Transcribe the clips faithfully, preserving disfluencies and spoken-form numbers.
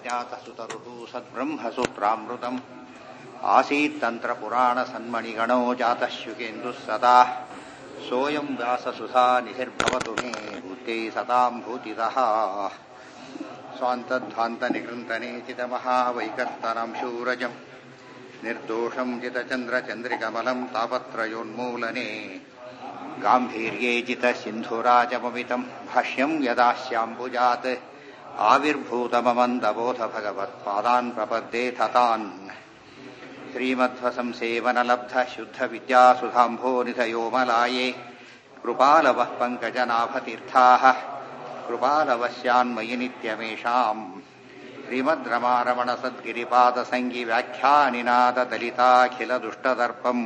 व्याख्यातसुतरुः सद्ब्रह्मसूत्रामृतम् आसीत्तन्त्रपुराणसन्मणिगणो जातः शुकेन्दुः सदा सोऽयं व्याससुधा निधिर्भवतु मे भूत्यै सताम् भूतितः स्वान्तध्वान्तनिकृन्तनेचितमहावैकर्तनं शूरजम् निर्दोषं जितचन्द्रचन्द्रिकमलं तापत्रयोन्मूलने गाम्भीर्ये जितसिन्धुराजममितं भाष्यं यदास्याम्बुजात् आविर्भूतममन्दबोध भगवत्पादान् प्रपद्येथ तान् श्रीमध्वसंसेवनलब्धशुद्धविद्यासुधाम्भोनिधयोमलाये कृपालवः पङ्कजनाभतीर्थाः कृपालवस्यान्मयि नित्यमेषाम् श्रीमद्रमारमणसद्गिरिपादसङ्गिव्याख्यानिनाददलिताखिलदुष्टदर्पम्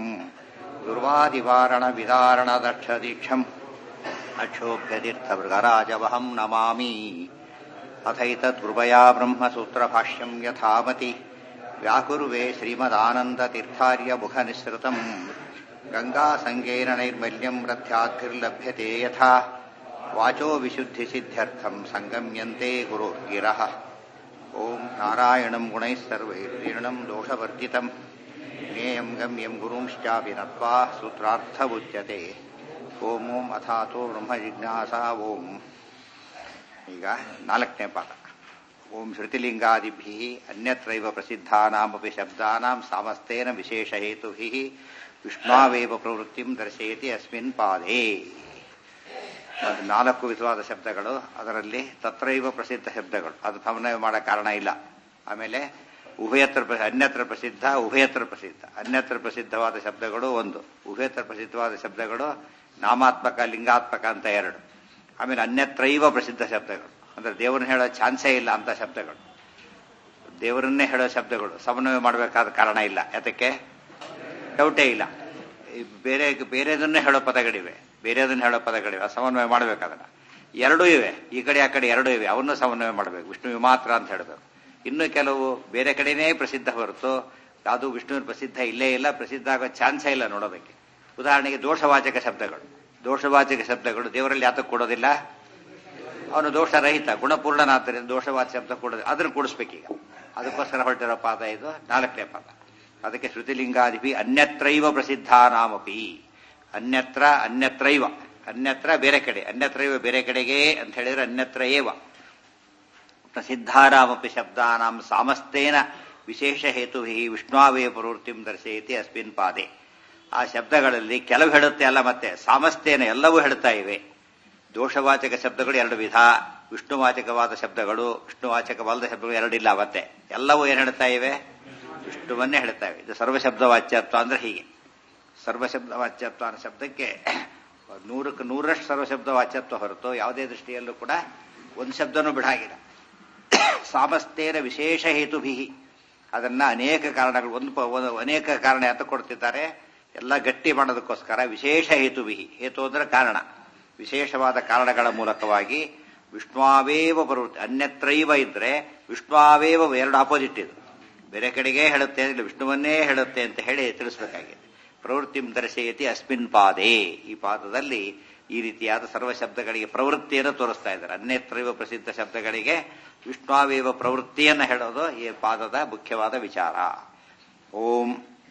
दुर्वादिवारणविदारणदक्षदीक्षम् अक्षोभ्यतीर्थमृगराजवहं नमामि अथैतत्कृपया ब्रह्मसूत्रभाष्यं यथामति व्याकुर्वे श्रीमदानन्दतीर्थार्यमुखनिःसृतम् गङ्गासङ्गेन नैर्मल्यं रथ्याद्भिर्लभ्यते यथा वाचो विशुद्धिसिद्ध्यर्थं सङ्गम्यन्ते गुरुर्गिरः ॐ नारायणं गुणैः सर्वैर्वीर्णं दोषवर्जितं ज्ञेयं गम्यं गुरुंश्चापि नत्वा सूत्रार्थमुच्यते ಓಂ ಓಂ ಅಥಾತೋ ಬ್ರಹ್ಮ ಜಿಜ್ಞಾಸಾ ಓಂ. ಈಗ ನಾಲ್ಕನೇ ಪಾಠ. ಓಂ ಶ್ರುತಿಲಿಂಗಾದಿಭ್ಯಃ ಅನ್ಯತ್ರೈವ ಪ್ರಸಿದ್ಧಾನಾಮಪಿ ಶಬ್ದಾನಾಂ ಸಾಮಸ್ತೇನ ವಿಶೇಷ ಹೇತುಭಿಃ ವಿಷ್ಣಾವೇವ ಪ್ರವೃತ್ತಿಂ ದರ್ಶಯತಿ ಅಸ್ಮಿನ್ ಪಾದೇ. ನಾಲ್ಕು ವಿಧವಾದ ಶಬ್ದಗಳು, ಅದರಲ್ಲಿ ತತ್ರೈವ ಪ್ರಸಿದ್ಧ ಶಬ್ದಗಳು, ಅದು ಸಮನ್ವಯ ಮಾಡೋ ಕಾರಣ ಇಲ್ಲ. ಆಮೇಲೆ ಉಭಯತ್ರ ಅನ್ಯತ್ರ ಪ್ರಸಿದ್ಧ, ಉಭಯತ್ರ ಪ್ರಸಿದ್ಧ. ಅನ್ಯತ್ರ ಪ್ರಸಿದ್ಧವಾದ ಶಬ್ದಗಳು ಒಂದು, ಉಭಯತ್ರ ಪ್ರಸಿದ್ಧವಾದ ಶಬ್ದಗಳು ನಾಮಾತ್ಮಕ ಲಿಂಗಾತ್ಮಕ ಅಂತ ಎರಡು. ಆಮೇಲೆ ಅನ್ಯತ್ರೈವ ಪ್ರಸಿದ್ಧ ಶಬ್ದಗಳು, ಅಂದ್ರೆ ದೇವರನ್ನ ಹೇಳೋ ಚಾನ್ಸೇ ಇಲ್ಲ ಅಂತ ಶಬ್ದಗಳು. ದೇವರನ್ನೇ ಹೇಳೋ ಶಬ್ದಗಳು ಸಮನ್ವಯ ಮಾಡಬೇಕಾದ ಕಾರಣ ಇಲ್ಲ. ಯಾತಕ್ಕೆ? ಡೌಟೇ ಇಲ್ಲ. ಬೇರೆ ಬೇರೆದನ್ನೇ ಹೇಳೋ ಪದಗಳಿವೆ, ಬೇರೆದನ್ನ ಹೇಳೋ ಪದಗಳಿವೆ, ಸಮನ್ವಯ ಮಾಡಬೇಕಾದನ್ನ. ಎರಡೂ ಇವೆ, ಈ ಕಡೆ ಆ ಕಡೆ ಎರಡೂ ಇವೆ, ಅವನ್ನು ಸಮನ್ವಯ ಮಾಡಬೇಕು. ವಿಷ್ಣುವಿಗೆ ಮಾತ್ರ ಅಂತ ಹೇಳಬೇಕು. ಇನ್ನು ಕೆಲವು ಬೇರೆ ಕಡೆನೇ ಪ್ರಸಿದ್ಧ ಹೊರತು ಅದು ವಿಷ್ಣುವಿನ ಪ್ರಸಿದ್ಧ ಇಲ್ಲೇ ಇಲ್ಲ, ಪ್ರಸಿದ್ಧ ಆಗೋ ಚಾನ್ಸೇ ಇಲ್ಲ ನೋಡೋದಕ್ಕೆ. ಉದಾಹರಣೆಗೆ ದೋಷವಾಚಕ ಶಬ್ದಗಳು. ದೋಷವಾಚಕ ಶಬ್ದಗಳು ದೇವರಲ್ಲಿ ಯಾತಕ್ಕೆ ಕೊಡೋದಿಲ್ಲ? ಅವನು ದೋಷರಹಿತ, ಗುಣಪೂರ್ಣನಾದ್ದರಿಂದ ದೋಷವಾಚಕ ಶಬ್ದ ಕೊಡೋದಿಲ್ಲ. ಅದನ್ನು ಕೂಡಿಸ್ಬೇಕೀಗ. ಅದಕ್ಕೋಸ್ಕರ ಹೊರಟಿರೋ ಪಾದ ಇದು ನಾಲ್ಕನೇ ಪಾದ. ಅದಕ್ಕೆ ಶ್ರುತಿಲಿಂಗಾದಿಪಿ ಅನ್ಯತ್ರೈವ ಪ್ರಸಿದ್ಧಾನಾಮಪಿ. ಅನ್ಯತ್ರ ಅನ್ಯತ್ರೈವ, ಅನ್ಯತ್ರ ಬೇರೆ ಕಡೆ, ಅನ್ಯತ್ರೈವ ಬೇರೆ ಕಡೆಗೆ ಅಂತ ಹೇಳಿದ್ರೆ ಅನ್ಯತ್ರ ಏವ ಪ್ರಸಿದ್ಧಾನಾಮಪಿ ಶಬ್ದಾನಾಂ ಸಾಮಸ್ತೇನ ವಿಶೇಷ ಹೇತುಭಿ ವಿಷ್ಣಾವೇ ಪ್ರವೃತ್ತಿಂ ದರ್ಶಯತಿ ಅಸ್ಮಿನ್ ಪಾದೆ. ಆ ಶಬ್ದಗಳಲ್ಲಿ ಕೆಲವು ಹೇಳುತ್ತೆ ಅಲ್ಲ, ಮತ್ತೆ ಸಾಮಸ್ತೇನ ಎಲ್ಲವೂ ಹೇಳ್ತಾ ಇವೆ. ದೋಷವಾಚಕ ಶಬ್ದಗಳು ಎರಡು ವಿಧ, ವಿಷ್ಣುವಾಚಕವಾದ ಶಬ್ದಗಳು, ವಿಷ್ಣುವಾಚಕವಲ್ಲದ ಶಬ್ದಗಳು ಎರಡಿಲ್ಲ. ಮತ್ತೆ ಎಲ್ಲವೂ ಏನು ಹೇಳ್ತಾ ಇವೆ? ವಿಷ್ಣುವನ್ನೇ ಹೇಳ್ತಾ ಇವೆ. ಇದು ಸರ್ವಶಬ್ದ ವಾಚ್ಯತ್ವ ಅಂದ್ರೆ ಹೀಗೆ. ಸರ್ವಶಬ್ದ ವಾಚ್ಯತ್ವ ಅನ್ನೋ ಶಬ್ದಕ್ಕೆ ನೂರಕ್ಕೆ ನೂರಷ್ಟು ಸರ್ವಶಬ್ದ ವಾಚ್ಯತ್ವ ಹೊರತು ಯಾವುದೇ ದೃಷ್ಟಿಯಲ್ಲೂ ಕೂಡ ಒಂದು ಶಬ್ದನೂ ಬಿಡಾಗಿಲ್ಲ. ಸಾಮಸ್ತೇನ ವಿಶೇಷ ಹೇತುಭಿ, ಅದನ್ನ ಅನೇಕ ಕಾರಣಗಳು, ಒಂದು ಅನೇಕ ಕಾರಣ ಅಂತ ಕೊಡ್ತಿದ್ದಾರೆ. ಎಲ್ಲ ಗಟ್ಟಿ ಮಾಡೋದಕ್ಕೋಸ್ಕರ ವಿಶೇಷ ಹೇತುಭಿ. ಹೇತು ಅಂದ್ರೆ ಕಾರಣ, ವಿಶೇಷವಾದ ಕಾರಣಗಳ ಮೂಲಕವಾಗಿ ವಿಷ್ಣುವೇವ ಪ್ರವೃತ್ತಿ. ಅನ್ಯತ್ರೈವ ಇದ್ರೆ ವಿಷ್ಣುವೇವ ಎರಡು ಆಪೋಸಿಟ್. ಇದು ಬೇರೆ ಕಡೆಗೆ ಹೇಳುತ್ತೆ, ವಿಷ್ಣುವನ್ನೇ ಹೇಳುತ್ತೆ ಅಂತ ಹೇಳಿ ತಿಳಿಸಬೇಕಾಗಿದೆ. ಪ್ರವೃತ್ತಿಂ ದರ್ಶಯತಿ ಅಸ್ಮಿನ್ ಪಾದೇ. ಈ ಪಾದದಲ್ಲಿ ಈ ರೀತಿಯಾದ ಸರ್ವ ಶಬ್ದಗಳಿಗೆ ಪ್ರವೃತ್ತಿಯನ್ನು ತೋರಿಸ್ತಾ ಇದ್ದಾರೆ. ಅನ್ಯತ್ರೈವ ಪ್ರಸಿದ್ಧ ಶಬ್ದಗಳಿಗೆ ವಿಷ್ಣುವೇವ ಪ್ರವೃತ್ತಿಯನ್ನು ಹೇಳೋದು ಈ ಪಾದದ ಮುಖ್ಯವಾದ ವಿಚಾರ. ಓಂ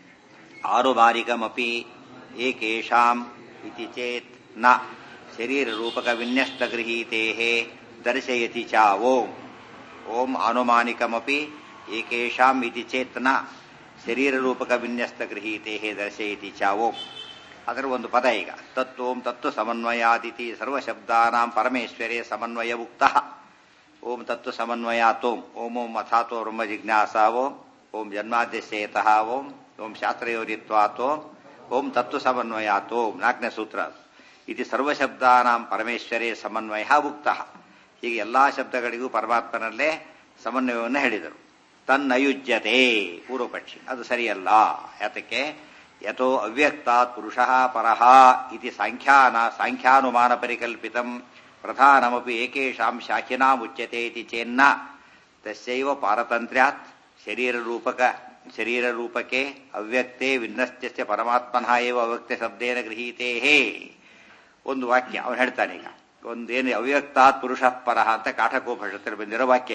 ಆರುಮಾರಿಕಮಪಿ ಏಕೇಷಾಂ ಇತಿ ಚೇತ್ ನ ಶರೀರ ರೂಪಕ ವಿನ್ಯಸ್ತ ಗೃಹೀತೇಃ ದರ್ಶಯತಿ ಚ ಓಂ. ಓಂ ಆನುಮಾನಿಕಮಪಿ ಏಕೇಷಾಂ ಇತಿ ಚೇತ್ ನ ಶರೀರ ರೂಪಕ ವಿನ್ಯಸ್ತ ಗೃಹೀತೇಃ ದರ್ಶಯತಿ ಚ ಓಂ. ಅದರ ಒಂದು ಪದ ಈಗ ತತ್ವೋಂ ತತ್ವ ಸಮನ್ವಯಾದಿತಿ ಸರ್ವಶಬ್ದಾನಾಂ ಪರಮೇಶ್ವರೇ ಸಮನ್ವಯ ಉಕ್ತಃ. ಓಂ ತತ್ವ ಸಮನ್ವಯಾತೋಂ. ಓಂ ಓಂ ಅಥಾತೋ ಬ್ರಹ್ಮ ಜಿಜ್ಞಾಸಾ ಓಂ. ಓಂ ಜನ್ಮಾದ್ಯಸ್ಯೇತಃ ಓಂ. ಓಂ ಶಾಸ್ತ್ರಯೋನಿತ್ವಾತೋಂ. ಓಂ ತತ್ವ ಸಮನ್ವಯಾತೋಂ. ನಾಲ್ಕನೇ ಸೂತ್ರ. ಇದು ಸರ್ವಶಬ್ದಾನಾಂ ಪರಮೇಶ್ವರೇ ಸಮನ್ವಯ ಉಕ್ತಃ. ಹೀಗೆ ಎಲ್ಲಾ ಶಬ್ದಗಳಿಗೂ ಪರಮಾತ್ಮನಲ್ಲೇ ಸಮನ್ವಯವನ್ನು ಹೇಳಿದರು. ತನ್ನಯುಜ್ಯತೆ ಪೂರ್ವಪಕ್ಷಿ, ಅದು ಸರಿಯಲ್ಲ. ಯಾತಕ್ಕೆ? ಯಥೋ ಅವ್ಯಕ್ತಾತ್ ಪುರುಷಃ ಪರಃ ಇತಿ ಸಾಂಖ್ಯಾನ ಸಾಂಖ್ಯಾನುಮಾನ ಪರಿಕಲ್ಪಿತಂ ಪ್ರಧಾನಮಪಿ ಏಕೇಷಾಂ ಶಾಖಿನಾಂ ಉಚ್ಯತೆ ಇತಿ ಚೇನ್ನ ತಸ್ಯೈವ ಪಾರತಂತ್ರ್ಯಾತ್ ಶರೀರ ರೂಪಕ ಶರೀರ ರೂಪಕೆ ಅವ್ಯಕ್ತೆ ವಿನ್ನಸ್ತ್ಯಸ್ಯ ಪರಮಾತ್ಮನಃ ಏವ ಅವ್ಯಕ್ತ ಶಬ್ದೇನ ಗೃಹೀತೇಃ. ಒಂದು ವಾಕ್ಯ ಅವನು ಹೇಳ್ತಾನೆ. ಈಗ ಒಂದೇನು ಅವ್ಯಕ್ತಾತ್ ಪುರುಷಃ ಪರಃ ಅಂತ ಕಾಠಕೋಪನಿಷತ್ತಲ್ಲಿ ಬಂದಿರೋ ವಾಕ್ಯ ಇದು.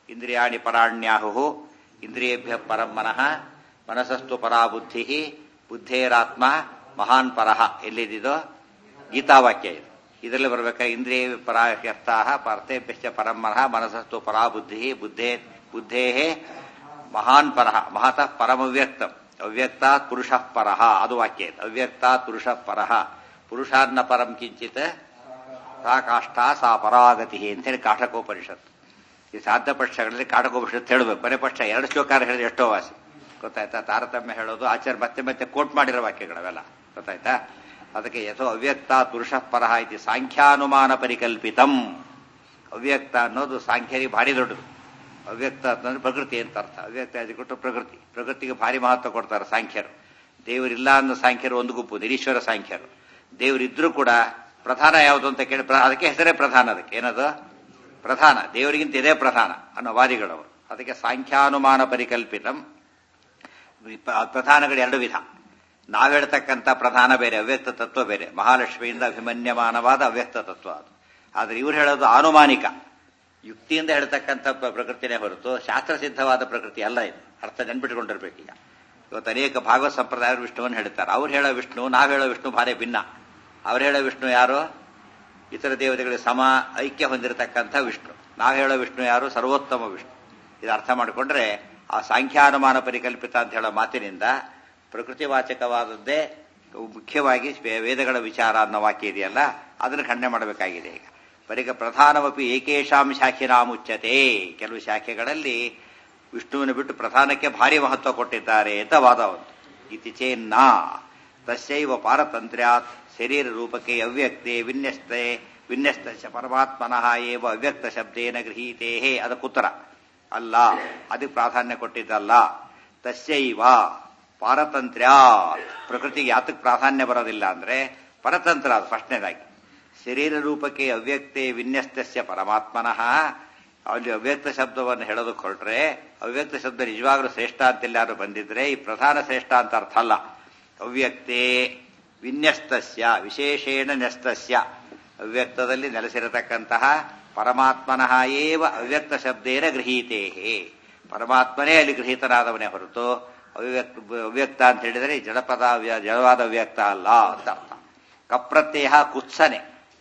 ಇಂದ್ರಿಯಾಣಿ ಪರಾಣ್ಯಾಹು ಇಂದ್ರಿಯೇಭ್ಯ ಪರಂ ಮನಃ ಮನಸಸ್ತು ಪರಾ ಬುದ್ಧಿ ಬುದ್ಧೇರಾತ್ಮ ಮಹಾನ್ ಪರಃ ಎಲ್ಲಿದ್ದು ಗೀತಾವಾಕ್ಯ ಇದು. ಇದರಲ್ಲಿ ಬರಬೇಕಾ ಇಂದ್ರಿಯ ಪರಾಹ್ಯರ್ಥ ಪರ್ತೇಭ್ಯ ಪರಂ ಮನಃ ಮನಸಸ್ತು ಪರಾ ಬುದ್ಧಿ ಬುದ್ಧೇ ಬುದ್ಧೇ ಮಹಾನ್ ಪರಃ ಮಹತಃ ಪರಮವ್ಯಕ್ತಂ ಅವ್ಯಕ್ತಾತ್ ಪುರುಷಃ ಪರಃ ಅದು ವಾಕ್ಯ ಇದು. ಅವ್ಯಕ್ತಾತ್ ಪುರುಷಃ ಪರಃ ಪುರುಷಾನ್ನ ಪರಂ ಕಿಂಚಿತ್ ಸಾ ಕಾಷ್ಠ ಸಾ ಪರಾಗತಿ ಅಂತೇಳಿ ಕಾಠಕೋಪನಿಷತ್ತು. ಈ ಸಾಧ್ಯ ಪಕ್ಷಗಳಲ್ಲಿ ಕಾಠಕೋಪನಿಷತ್ತು ಹೇಳಬೇಕು. ಬರೇ ಪಕ್ಷ ಎರಡು ಶ್ಲೋಕಾರ ಹೇಳಿದ್ರೆ ಎಷ್ಟೋ ವಾಸಿ ಗೊತ್ತಾಯ್ತಾ. ತಾರತಮ್ಯ ಹೇಳೋದು ಆಚಾರ್ಯ ಮತ್ತೆ ಮತ್ತೆ ಕೋಟ್ ಮಾಡಿರೋ ವಾಕ್ಯಗಳವೆಲ್ಲ ಗೊತ್ತಾಯ್ತಾ. ಅದಕ್ಕೆ ಯಥೋ ಅವ್ಯಕ್ತ ಪುರುಷಃ ಪರಃ ಇದು ಸಾಂಖ್ಯಾನುಮಾನ ಪರಿಕಲ್ಪಿತಂ. ಅವ್ಯಕ್ತ ಅನ್ನೋದು ಸಾಂಖ್ಯರಿಗೆ ಭಾರಿ ದೊಡ್ಡದು. ಅವ್ಯಕ್ತ ಅಂತಂದ್ರೆ ಪ್ರಕೃತಿ ಅಂತ ಅರ್ಥ. ಅವ್ಯಕ್ತ ಅದು ಕೊಟ್ಟು ಪ್ರಕೃತಿ ಪ್ರಕೃತಿಗೆ ಭಾರಿ ಮಹತ್ವ ಕೊಡ್ತಾರೆ ಸಾಂಖ್ಯರು. ದೇವರಿಲ್ಲ ಅನ್ನೋ ಸಾಂಖ್ಯರು ಒಂದು ಗುಂಪು, ನಿರೀಶ್ವರ ಸಾಂಖ್ಯರು. ದೇವರಿದ್ರೂ ಕೂಡ ಪ್ರಧಾನ ಯಾವುದು ಅಂತ ಕೇಳಿ ಅದಕ್ಕೆ ಹೆಸರೇ ಪ್ರಧಾನ. ಅದಕ್ಕೆ ಏನದು ಪ್ರಧಾನ, ದೇವರಿಗಿಂತ ಇದೇ ಪ್ರಧಾನ ಅನ್ನೋ ವಾದಿಗಳವರು. ಅದಕ್ಕೆ ಸಾಂಖ್ಯಾನುಮಾನ ಪರಿಕಲ್ಪಿತಂ. ಪ್ರಧಾನಗಳು ಎರಡು ವಿಧ. ನಾವು ಹೇಳ್ತಕ್ಕಂಥ ಪ್ರಧಾನ ಬೇರೆ, ಅವ್ಯಕ್ತ ತತ್ವ ಬೇರೆ. ಮಹಾಲಕ್ಷ್ಮಿಯಿಂದ ಅಭಿಮನ್ಯಮಾನವಾದ ಅವ್ಯಕ್ತ ತತ್ವ ಅದು. ಆದ್ರೆ ಇವ್ರು ಹೇಳೋದು ಆನುಮಾನಿಕ, ಯುಕ್ತಿಯಿಂದ ಹೇಳ್ತಕ್ಕಂಥ ಪ್ರಕೃತಿನೇ ಹೊರತು ಶಾಸ್ತ್ರಸಿದ್ಧವಾದ ಪ್ರಕೃತಿ ಅಲ್ಲ. ಇದು ಅರ್ಥ ನೆನ್ಪಿಟ್ಕೊಂಡಿರ್ಬೇಕೀಗ. ಇವತ್ತು ಅನೇಕ ಭಾಗವತ ಸಂಪ್ರದಾಯ ವಿಷ್ಣುವನ್ನು ಹೇಳ್ತಾರೆ. ಅವ್ರು ಹೇಳೋ ವಿಷ್ಣು ನಾವು ಹೇಳೋ ವಿಷ್ಣು ಭಾರಿ ಭಿನ್ನ. ಅವ್ರು ಹೇಳೋ ವಿಷ್ಣು ಯಾರು? ಇತರ ದೇವತೆಗಳಿಗೆ ಸಮ ಐಕ್ಯ ಹೊಂದಿರತಕ್ಕಂಥ ವಿಷ್ಣು. ನಾವು ಹೇಳೋ ವಿಷ್ಣು ಯಾರು? ಸರ್ವೋತ್ತಮ ವಿಷ್ಣು. ಇದು ಅರ್ಥ ಮಾಡಿಕೊಂಡ್ರೆ ಆ ಸಾಂಖ್ಯಾನುಮಾನ ಪರಿಕಲ್ಪಿತ ಅಂತ ಹೇಳೋ ಮಾತಿನಿಂದ ಪ್ರಕೃತಿವಾಚಕವಾದದ್ದೇ ಮುಖ್ಯವಾಗಿ ವೇದಗಳ ವಿಚಾರ ಅನ್ನೋ ವಾಕ್ಯ ಇದೆಯಲ್ಲ, ಅದನ್ನು ಖಂಡನೆ ಮಾಡಬೇಕಾಗಿದೆ. ಈಗ ಪರಿಕ ಪ್ರಧಾನವಪಿ ಏಕೇಶಾಂ ಶಾಖಿನಾಮುಚ್ಯತೆ. ಕೆಲವು ಶಾಖೆಗಳಲ್ಲಿ ವಿಷ್ಣುವಿನ ಬಿಟ್ಟು ಪ್ರಧಾನಕ್ಕೆ ಭಾರಿ ಮಹತ್ವ ಕೊಟ್ಟಿದ್ದಾರೆ ಅಂತ ವಾದ ಒಂದು. ಇತಿ ಚೇನ್ನ ತಸ್ಯೈವ ಪಾರತಂತ್ರ್ಯಾತ್ ಶರೀರ ರೂಪಕ್ಕೆ ಅವ್ಯಕ್ತೆ ವಿನ್ಯಸ್ತೆ ವಿನ್ಯಸ್ತ ಪರಮಾತ್ಮನಃ ಏವ ಅವ್ಯಕ್ತ ಶಬ್ದೇನ ಗೃಹೀತೇ. ಅದಕ್ಕುತ್ತರ ಅಲ್ಲ, ಅದಕ್ಕೆ ಪ್ರಾಧಾನ್ಯ ಕೊಟ್ಟಿದ್ದಲ್ಲ. ತಸ್ಯೈವ ಪಾರತಂತ್ರ್ಯಾತ್, ಪ್ರಕೃತಿಗೆ ಯಾತಕ್ಕೆ ಪ್ರಾಧಾನ್ಯ ಬರೋದಿಲ್ಲ ಅಂದ್ರೆ ಪರತಂತ್ರ. ಅದು ಫಸ್ಟ್ನೇದಾಗಿ ಶರೀರ ರೂಪಕ್ಕೆ ಅವ್ಯಕ್ತೆ ವಿನ್ಯಸ್ತಸ್ಯ ಪರಮಾತ್ಮನಃ. ಅಲ್ಲಿ ಅವ್ಯಕ್ತ ಶಬ್ದವನ್ನು ಹೇಳೋದಕ್ಕೆ ಹೊರಟ್ರೆ ಅವ್ಯಕ್ತ ಶಬ್ದ ನಿಜವಾಗ್ಲೂ ಶ್ರೇಷ್ಠ ಅಂತೆಲ್ಲಾರು ಬಂದಿದ್ರೆ ಈ ಪ್ರಧಾನ ಶ್ರೇಷ್ಠ ಅಂತ ಅರ್ಥ ಅಲ್ಲ. ಅವ್ಯಕ್ತೆ ವಿನ್ಯಸ್ತಸ್ಯ ವಿಶೇಷೇಣ ನ್ಯಸ್ತಸ್ಯ, ಅವ್ಯಕ್ತದಲ್ಲಿ ನೆಲೆಸಿರತಕ್ಕಂತಹ ಪರಮಾತ್ಮನಃ ಏವ ಅವ್ಯಕ್ತ ಶಬ್ದೇನ ಗೃಹೀತೇ. ಪರಮಾತ್ಮನೇ ಅಲ್ಲಿ ಗೃಹೀತನಾದವನೇ ಹೊರತು ಅವ್ಯಕ್ತ ಅವ್ಯಕ್ತ ಅಂತ ಹೇಳಿದರೆ ಜಡಪದ ಜಡವಾದ ಅವ್ಯಕ್ತ ಅಲ್ಲ ಅಂತ ಅರ್ಥ. ಕಪ್ರತ್ಯಯ ಕುತ್ಸನೆ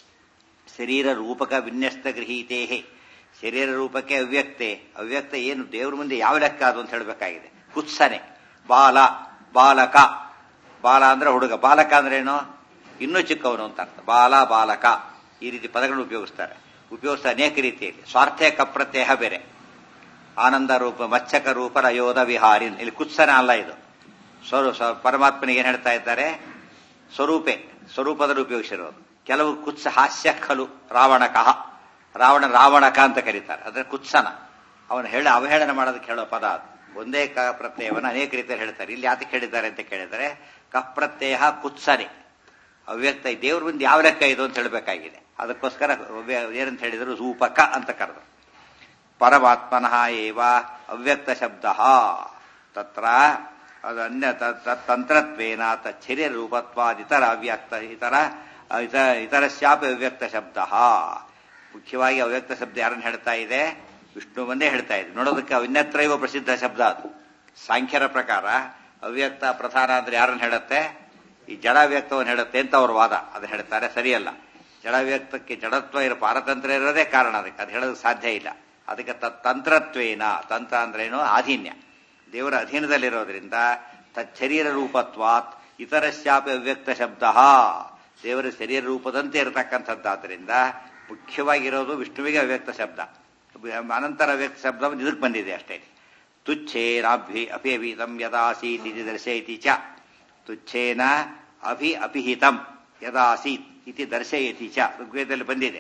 ಶರೀರ ರೂಪಕ ವಿನ್ಯಸ್ತ ಗೃಹೀತೇ. ಶರೀರ ರೂಪಕ್ಕೆ ಅವ್ಯಕ್ತೆ. ಅವ್ಯಕ್ತ ಏನು ದೇವ್ರ ಮುಂದೆ ಯಾವ ಲೆಕ್ಕ ಅದು ಅಂತ ಹೇಳಬೇಕಾಗಿದೆ. ಕುತ್ಸನೆ ಬಾಲ ಬಾಲಕ. ಬಾಲ ಅಂದ್ರೆ ಹುಡುಗ, ಬಾಲಕ ಅಂದ್ರೆ ಏನು? ಇನ್ನೂ ಚಿಕ್ಕವನು ಅಂತ ಅರ್ಥ. ಬಾಲ ಬಾಲಕ ಈ ರೀತಿ ಪದಗಳನ್ನು ಉಪಯೋಗಿಸ್ತಾರೆ. ಉಪಯೋಗಿಸ್ತಾ ಅನೇಕ ರೀತಿಯಲ್ಲಿ. ಸ್ವಾರ್ಥೆ ಕಪ್ರತ್ಯಯ ಬೇರೆ. ಆನಂದ ರೂಪ ಮಚ್ಚಕ ರೂಪ ರಯೋಧ ವಿಹಾರಿನ್. ಇಲ್ಲಿ ಕುತ್ಸನ ಅಲ್ಲ ಇದು. ಸ್ವರೂ ಪರಮಾತ್ಮನಿಗೆ ಏನ್ ಹೇಳ್ತಾ ಇದ್ದಾರೆ? ಸ್ವರೂಪೆ, ಸ್ವರೂಪದಲ್ಲಿ ಉಪಯೋಗಿಸಿರೋದು. ಕೆಲವು ಕುತ್ಸ ಹಾಸ್ಯ ಖಲು ರಾವಣಕಃ. ರಾವಣ ರಾವಣಕ ಅಂತ ಕರೀತಾರೆ. ಅಂದ್ರೆ ಕುತ್ಸನ ಅವನು ಹೇಳ ಅವಹೇಳನ ಮಾಡೋದಕ್ಕೆ ಹೇಳೋ ಪದ ಅದು. ಒಂದೇ ಕ ಪ್ರತ್ಯಯವನ್ನು ಅನೇಕ ರೀತಿಯಲ್ಲಿ ಹೇಳ್ತಾರೆ. ಇಲ್ಲಿ ಯಾತಕ್ಕೆ ಹೇಳಿದ್ದಾರೆ ಅಂತ ಕೇಳಿದರೆ ಕಪ್ರತ್ಯಯ ಕುತ್ಸನೆ ಅವ್ಯಕ್ತ. ದೇವ್ರ ಮುಂದೆ ಯಾವ ಲೆಕ್ಕ ಇದು ಅಂತ ಹೇಳಬೇಕಾಗಿದೆ. ಅದಕ್ಕೋಸ್ಕರ ಏನಂತ ಹೇಳಿದ್ರು? ರೂಪಕ ಅಂತ ಕರೆದ್ರು. ಪರಮಾತ್ಮನಃ ಏವ ಅವ್ಯಕ್ತ ಶಬ್ದ ತತ್ರ ಅದು ಅನ್ಯ ತಂತ್ರತ್ವೇನ ತಚ್ಛರ್ಯ ರೂಪತ್ವಾದ ಇತರ ಅವ್ಯಕ್ತ ಇತರ ಇತರಶ್ಯಾಪಿ ಅವ್ಯಕ್ತ ಶಬ್ದ. ಮುಖ್ಯವಾಗಿ ಅವ್ಯಕ್ತ ಶಬ್ದ ಯಾರನ್ನು ಹೇಳ್ತಾ ಇದೆ? ವಿಷ್ಣುವನ್ನೇ ಹೇಳ್ತಾ ಇದೆ. ನೋಡೋದಕ್ಕೆ ಅನ್ಯತ್ರೈವ ಪ್ರಸಿದ್ಧ ಶಬ್ದ ಅದು. ಸಾಂಖ್ಯರ ಪ್ರಕಾರ ಅವ್ಯಕ್ತ ಪ್ರಧಾನ ಅಂದ್ರೆ ಯಾರನ್ನು ಹೇಳುತ್ತೆ? ಈ ಜಡ ವ್ಯಕ್ತವನ್ನು ಹೇಳುತ್ತೆ ಅಂತ ಅವ್ರ ವಾದ. ಅದು ಹೇಳ್ತಾರೆ, ಸರಿಯಲ್ಲ. ಜಡ ವ್ಯಕ್ತಕ್ಕೆ ಜಡತ್ವ ಇರೋ ಪಾರತಂತ್ರ ಇರೋದೇ ಕಾರಣ. ಅದಕ್ಕೆ ಅದು ಹೇಳೋದಕ್ಕೆ ಸಾಧ್ಯ ಇಲ್ಲ. ಅದಕ್ಕೆ ತಂತ್ರತ್ವೇನ, ತಂತ್ರ ಅಂದ್ರೇನು? ಆಧೀನ್ಯ. ದೇವರ ಅಧೀನದಲ್ಲಿರೋದ್ರಿಂದ ತಚ್ಚರೀರ ರೂಪತ್ವಾತ್ ಇತರಶ್ಯಾಪಿ ಅವ್ಯಕ್ತ ಶಬ್ದ. ದೇವರ ಶರೀರ ರೂಪದಂತೆ ಇರತಕ್ಕಂಥದ್ದಾದ್ರಿಂದ ಮುಖ್ಯವಾಗಿರೋದು ವಿಷ್ಣುವಿಗೆ ಅವ್ಯಕ್ತ ಶಬ್ದ. ಅನಂತರ ಅವ್ಯಕ್ತ ಶಬ್ದ ಇದಕ್ಕೆ ಬಂದಿದೆ ಅಷ್ಟೇ. ತುಚ್ಛೇನಾಭಿ ಅಭಿಹಿತಂ ಯದಾಸೀತ್ ಇತಿ ದರ್ಶಯತಿ ಚ. ತುಚ್ಛೇನ ಅಭಿ ಅಪಿಹಿತಂ ಯದಾಸೀತ್ ಇತಿ ದರ್ಶಯತಿ ಚ ಋಗ್ವೇದದಲ್ಲಿ ಬಂದಿದೆ.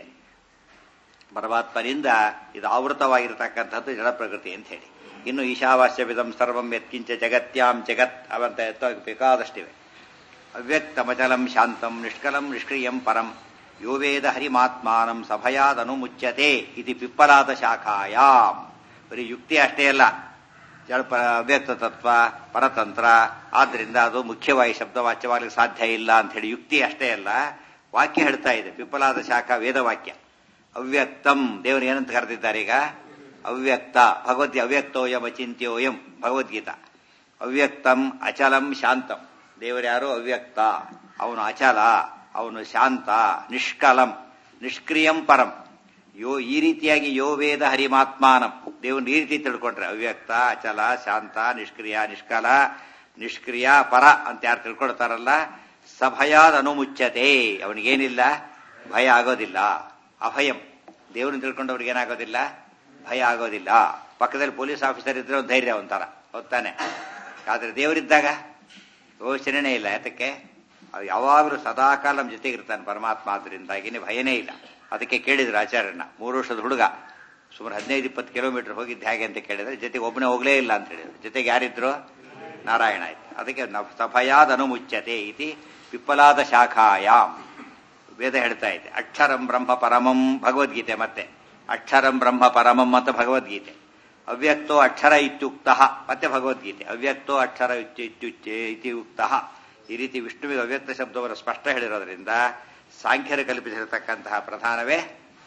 ಪರಮಾತ್ಮನಿಂದ ಇದು ಆವೃತವಾಗಿರತಕ್ಕಂಥದ್ದು ಜಡ ಪ್ರಕೃತಿ ಅಂತ ಹೇಳಿ. ಇನ್ನು ಈಶಾವಾಸ್ಯವಿದಂ ಸರ್ವಂ ಯತ್ಕಿಂಚ ಜಗತ್ಯಾಂ ಜಗತ್ ಅವಂತ ಬೇಕಾದಷ್ಟಿವೆ. ಅವ್ಯಕ್ತಮಚಲಂ ಶಾಂತಂ ನಿಷ್ಕಲಂ ನಿಷ್ಕ್ರಿಯಂ ಪರಂ ಯೋ ವೇದ ಹರಿಮಾತ್ಮಾನಂ ಸಭಯಾದನುಮುಚ್ಯತೆ ಇದು ಪಿಪ್ಪಲಾದ ಶಾಖಾಯಾಮ್. ಬರೀ ಯುಕ್ತಿ ಅಷ್ಟೇ ಅಲ್ಲ, ಜಡ ಅವ್ಯಕ್ತ ತತ್ವ ಪರತಂತ್ರ. ಆದ್ರಿಂದ ಅದು ಮುಖ್ಯವಾಗಿ ಶಬ್ದವಾಚ್ಯವಾಗಲಿಕ್ಕೆ ಸಾಧ್ಯ ಇಲ್ಲ ಅಂತ ಹೇಳಿ ಯುಕ್ತಿ ಅಷ್ಟೇ ಅಲ್ಲ, ವಾಕ್ಯ ಹೇಳ್ತಾ ಇದೆ. ಪಿಪ್ಪಲಾದ ಶಾಖಾ ವೇದವಾಕ್ಯ. ಅವ್ಯಕ್ತಂ ದೇವರು ಏನಂತ ಕರೆದಿದ್ದಾರೆ? ಈಗ ಅವ್ಯಕ್ತ ಭಗವದ್ಗೀತೆ ಅವ್ಯಕ್ತೋಯಂ ಅಚಿಂತ್ಯೋಯಂ ಭಗವದ್ಗೀತಾ. ಅವ್ಯಕ್ತಂ ಅಚಲಂ ಶಾಂತಂ, ದೇವರ್ಯಾರು ಅವ್ಯಕ್ತ, ಅವನು ಅಚಲ, ಅವನು ಶಾಂತ, ನಿಷ್ಕಲಂ, ನಿಷ್ಕ್ರಿಯಂ ಪರಂ. ಯೋ ಈ ರೀತಿಯಾಗಿ ಯೋ ವೇದ ಹರಿಮಾತ್ಮಾನಂ, ದೇವನ್ ಈ ರೀತಿ ತಿಳ್ಕೊಂಡ್ರೆ ಅವ್ಯಕ್ತ, ಅಚಲ, ಶಾಂತ, ನಿಷ್ಕ್ರಿಯ, ನಿಷ್ಕಲ, ನಿಷ್ಕ್ರಿಯ, ಪರ ಅಂತ ಯಾರು ತಿಳ್ಕೊಳ್ತಾರಲ್ಲ, ಸಭಯಾದ ಅನುಮುಚ್ಚತೆ, ಅವನಿಗೇನಿಲ್ಲ ಭಯ ಆಗೋದಿಲ್ಲ. ಅಭಯಂ, ದೇವ್ರನ್ನ ತಿಳ್ಕೊಂಡವ್ರಿಗೆ ಏನಾಗೋದಿಲ್ಲ, ಭಯ ಆಗೋದಿಲ್ಲ. ಪಕ್ಕದಲ್ಲಿ ಪೊಲೀಸ್ ಆಫೀಸರ್ ಇದ್ರೆ ಒಂದು ಧೈರ್ಯ ಒಂಥರ, ಹೊತ್ತಾನೆ. ಆದ್ರೆ ದೇವರಿದ್ದಾಗ ಯೋಚನೆ ಇಲ್ಲ. ಯಾತಕ್ಕೆ? ಯಾವಾಗಲೂ ಸದಾಕಾಲ ನಮ್ಮ ಜೊತೆಗಿರ್ತಾನೆ ಪರಮಾತ್ಮ. ಆದ್ರಿಂದಾಗಿನೇ ಭಯನೇ ಇಲ್ಲ. ಅದಕ್ಕೆ ಕೇಳಿದ್ರು ಆಚಾರ್ಯನ, ಮೂರು ವರ್ಷದ ಹುಡುಗ ಸುಮಾರು ಹದಿನೈದು ಇಪ್ಪತ್ತು ಕಿಲೋಮೀಟರ್ ಹೋಗಿದ್ದು ಹೇಗೆ ಅಂತ ಕೇಳಿದ್ರೆ, ಜೊತೆಗೆ ಒಬ್ಬನೇ ಹೋಗ್ಲೇ ಇಲ್ಲ ಅಂತ ಹೇಳಿದ್ರು. ಜೊತೆಗೆ ಯಾರಿದ್ರು? ನಾರಾಯಣ ಆಯ್ತು. ಅದಕ್ಕೆ ಸಭಯಾದ ಅನುಮುಚ್ಯತೆ ಇತಿ ಪಿಪ್ಪಲಾದ ಶಾಖಾಯಾಮ್ ವೇದ ಹೇಳ್ತಾ ಇದೆ. ಅಕ್ಷರಂ ಬ್ರಹ್ಮ ಪರಮಂ ಭಗವದ್ಗೀತೆ, ಮತ್ತೆ ಅಕ್ಷರಂ ಬ್ರಹ್ಮ ಪರಮಂ ಅಂತ ಭಗವದ್ಗೀತೆ. ಅವ್ಯಕ್ತೋ ಅಕ್ಷರ ಇತ್ಯುಕ್ತ ಮತ್ತೆ ಭಗವದ್ಗೀತೆ. ಅವ್ಯಕ್ತೋ ಅಕ್ಷರ ಇತ್ಯುಕ್ತ. ಈ ರೀತಿ ವಿಷ್ಣುವಿಗೆ ಅವ್ಯಕ್ತ ಶಬ್ದವನ್ನು ಸ್ಪಷ್ಟ ಹೇಳಿರೋದ್ರಿಂದ ಸಾಂಖ್ಯರು ಕಲ್ಪಿಸಿರತಕ್ಕಂತಹ ಪ್ರಧಾನವೇ